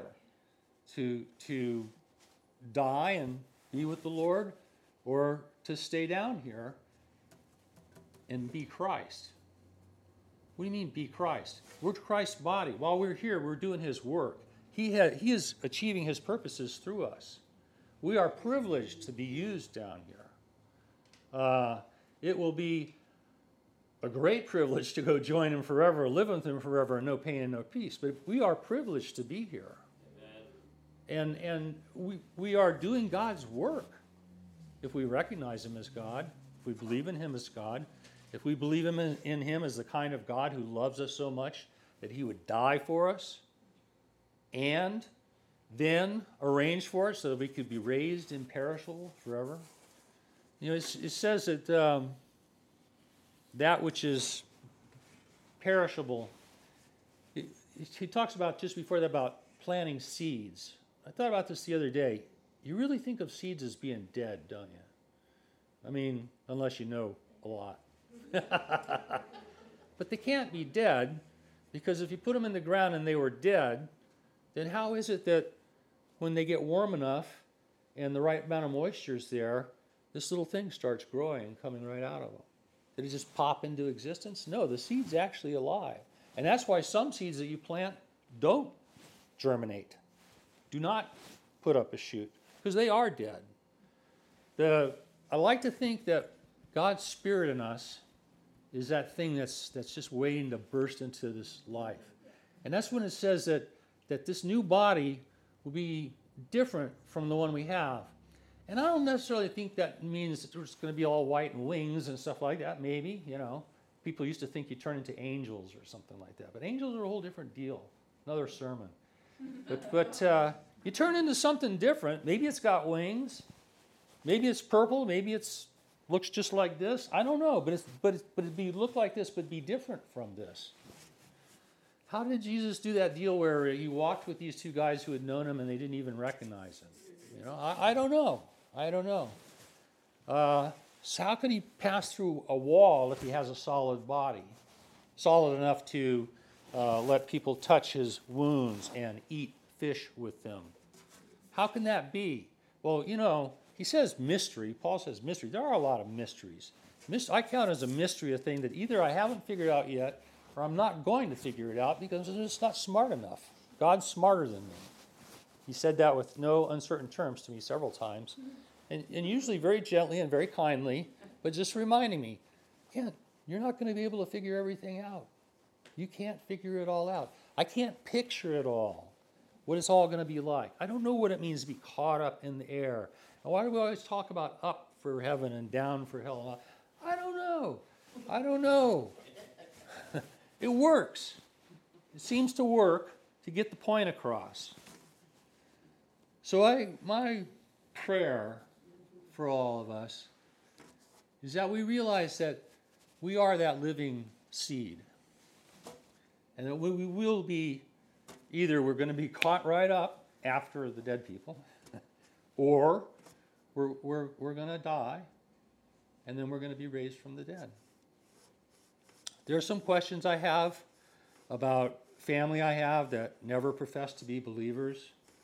To die and be with the Lord, or to stay down here and be Christ? What do you mean, be Christ? We're Christ's body. While we're here, we're doing his work. He is achieving his purposes through us. We are privileged to be used down here. It will be a great privilege to go join him forever, live with him forever, and no pain and no peace. But we are privileged to be here. Amen. And we are doing God's work. If we recognize him as God, if we believe in him as God, if we believe in him as the kind of God who loves us so much that he would die for us and then arranged for it so that we could be raised imperishable forever. You know, it says that that which is perishable, he talks about just before that about planting seeds. I thought about this the other day. You really think of seeds as being dead, don't you? I mean, unless you know a lot. But they can't be dead, because if you put them in the ground and they were dead, then how is it that when they get warm enough and the right amount of moisture is there, this little thing starts growing and coming right out of them? Did it just pop into existence? No, the seed's actually alive. And that's why some seeds that you plant don't germinate, do not put up a shoot, because they are dead. I like to think that God's Spirit in us is that thing that's just waiting to burst into this life. And that's when it says that this new body will be different from the one we have. And I don't necessarily think that means that it's going to be all white and wings and stuff like that. Maybe, you know. People used to think you turn into angels or something like that. But angels are a whole different deal. Another sermon. But you turn into something different. Maybe it's got wings. Maybe it's purple. Maybe it's looks just like this. I don't know. But it'd look like this, but be different from this. How did Jesus do that deal where he walked with these two guys who had known him and they didn't even recognize him? You know, I don't know. I don't know. So how could he pass through a wall if he has a solid body, solid enough to let people touch his wounds and eat fish with them? How can that be? Well, you know, he says mystery. Paul says mystery. There are a lot of mysteries. I count as a mystery a thing that either I haven't figured out yet or I'm not going to figure it out because I'm just not smart enough. God's smarter than me. He said that with no uncertain terms to me several times. And usually very gently and very kindly, but just reminding me, Kent, you're not going to be able to figure everything out. You can't figure it all out. I can't picture it all, what it's all going to be like. I don't know what it means to be caught up in the air. And why do we always talk about up for heaven and down for hell? I don't know. I don't know. It works. It seems to work to get the point across. So my prayer for all of us is that we realize that we are that living seed. And that we will be, either we're going to be caught right up after the dead people, or we're going to die, and then we're going to be raised from the dead. There are some questions I have about family I have that never profess to be believers,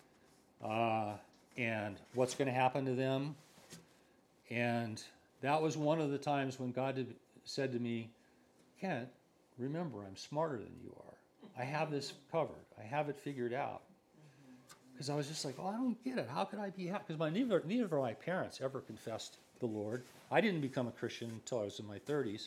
and what's going to happen to them. And that was one of the times when God said to me, Kent, remember, I'm smarter than you are. I have this covered. I have it figured out. Because I was just like, I don't get it. How could I be happy? Because neither of my parents ever confessed the Lord. I didn't become a Christian until I was in my 30s.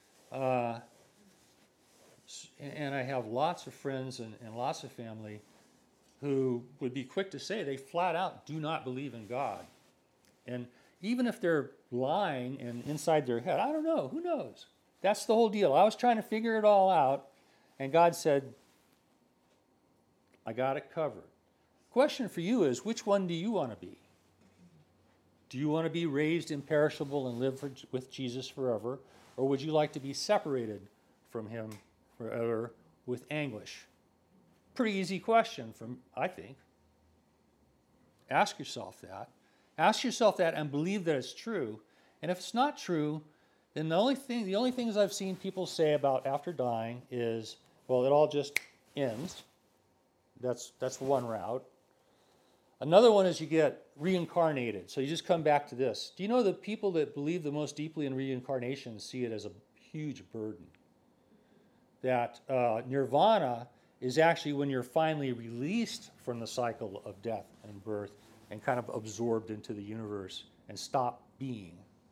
And I have lots of friends and lots of family who would be quick to say they flat out do not believe in God. And even if they're lying and inside their head, I don't know. Who knows? That's the whole deal. I was trying to figure it all out, and God said, I got it covered. Question for you is, which one do you want to be? Do you want to be raised imperishable and live with Jesus forever, or would you like to be separated from him forever with anguish? Pretty easy question, I think. Ask yourself that. Ask yourself that and believe that it's true. And if it's not true, then the only things I've seen people say about after dying is, well, it all just ends. That's one route. Another one is you get reincarnated. So you just come back to this. Do you know the people that believe the most deeply in reincarnation see it as a huge burden? That nirvana is actually when you're finally released from the cycle of death and birth and kind of absorbed into the universe and stop being.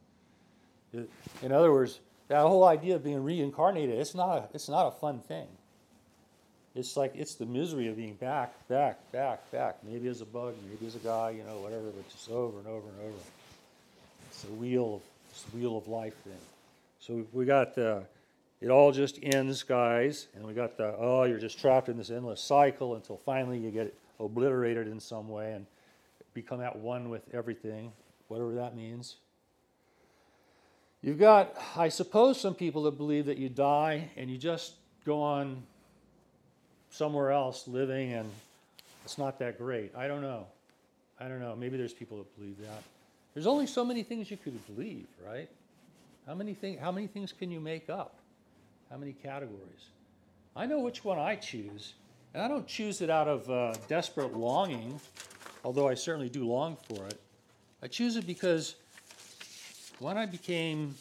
In other words, that whole idea of being reincarnated, it's not a fun thing. It's like, it's the misery of being back. Maybe as a bug, maybe as a guy, whatever, but just over and over and over. It's the wheel of life thing. So we got it all just ends, guys, and we got you're just trapped in this endless cycle until finally you get obliterated in some way and become at one with everything, whatever that means. You've got, I suppose, some people that believe that you die and you just go on somewhere else living and it's not that great. I don't know. Maybe there's people that believe that. There's only so many things you could believe, right? How many things can you make up? How many categories? I know which one I choose. And I don't choose it out of desperate longing, although I certainly do long for it. I choose it because when I became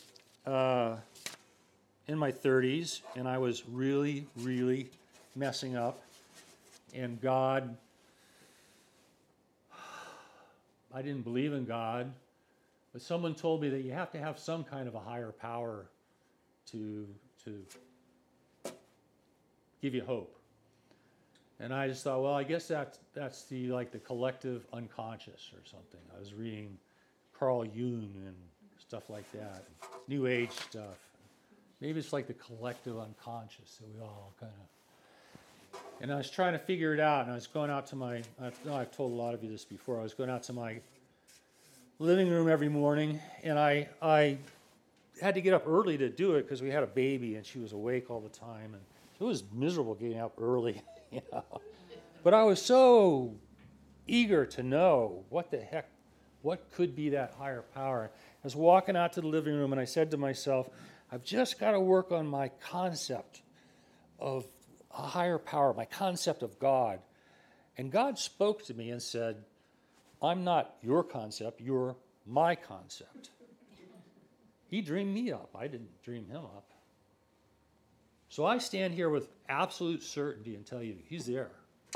in my 30s and I was really, really messing up, and I didn't believe in God, but someone told me that you have to have some kind of a higher power to give you hope. And I just thought, well, I guess that's the collective unconscious or something. I was reading Carl Jung and stuff like that, New Age stuff. Maybe it's like the collective unconscious that we all kind of. And I was trying to figure it out, and I was going out to I've told a lot of you this before. I was going out to my living room every morning, and I had to get up early to do it because we had a baby, and she was awake all the time, and it was miserable getting up early, you know. But I was so eager to know what could be that higher power. I was walking out to the living room, and I said to myself, I've just got to work on my concept of a higher power, my concept of God. And God spoke to me and said, I'm not your concept, you're my concept. He dreamed me up. I didn't dream him up. So I stand here with absolute certainty and tell you, he's there.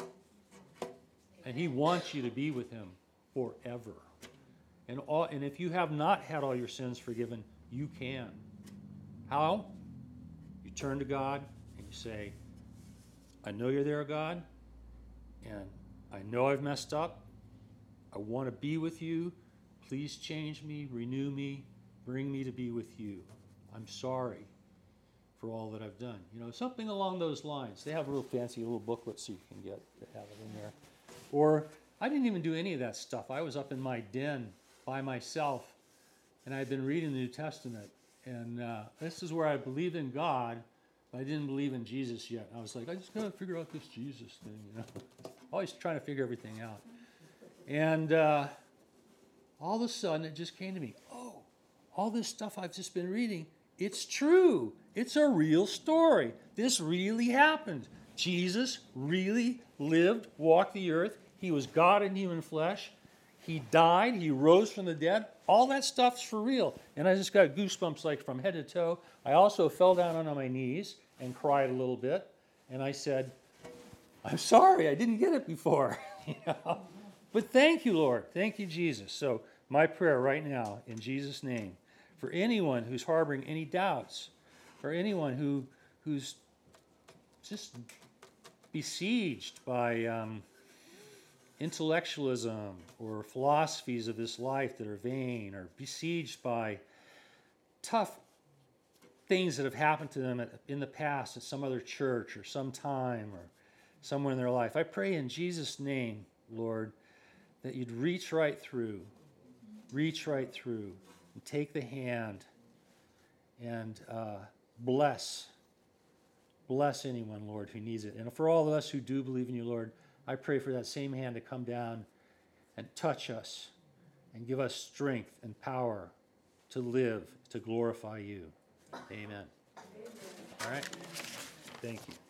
And he wants you to be with him forever. And if you have not had all your sins forgiven, you can. How? You turn to God and you say, I know you're there, God, and I know I've messed up. I want to be with you. Please change me, renew me, bring me to be with you. I'm sorry for all that I've done. You know, something along those lines. They have a real fancy little booklet so you can get to have it in there. Or I didn't even do any of that stuff. I was up in my den by myself, and I had been reading the New Testament. And this is where I believed in God, but I didn't believe in Jesus yet. I was like, I just got to figure out this Jesus thing, you know. Always trying to figure everything out. And all of a sudden, it just came to me, oh, all this stuff I've just been reading, it's true. It's a real story. This really happened. Jesus really lived, walked the earth. He was God in human flesh. He died. He rose from the dead. All that stuff's for real. And I just got goosebumps like from head to toe. I also fell down on my knees and cried a little bit. And I said, I'm sorry, I didn't get it before. You know? But thank you, Lord. Thank you, Jesus. So my prayer right now, in Jesus' name, for anyone who's harboring any doubts, for anyone who's just besieged by intellectualism or philosophies of this life that are vain, or besieged by tough things that have happened to them in the past at some other church or some time or somewhere in their life. I pray in Jesus' name, Lord, that you'd reach right through, and take the hand and bless anyone, Lord, who needs it. And for all of us who do believe in you, Lord, I pray for that same hand to come down and touch us and give us strength and power to live, to glorify you. Amen. All right. Thank you.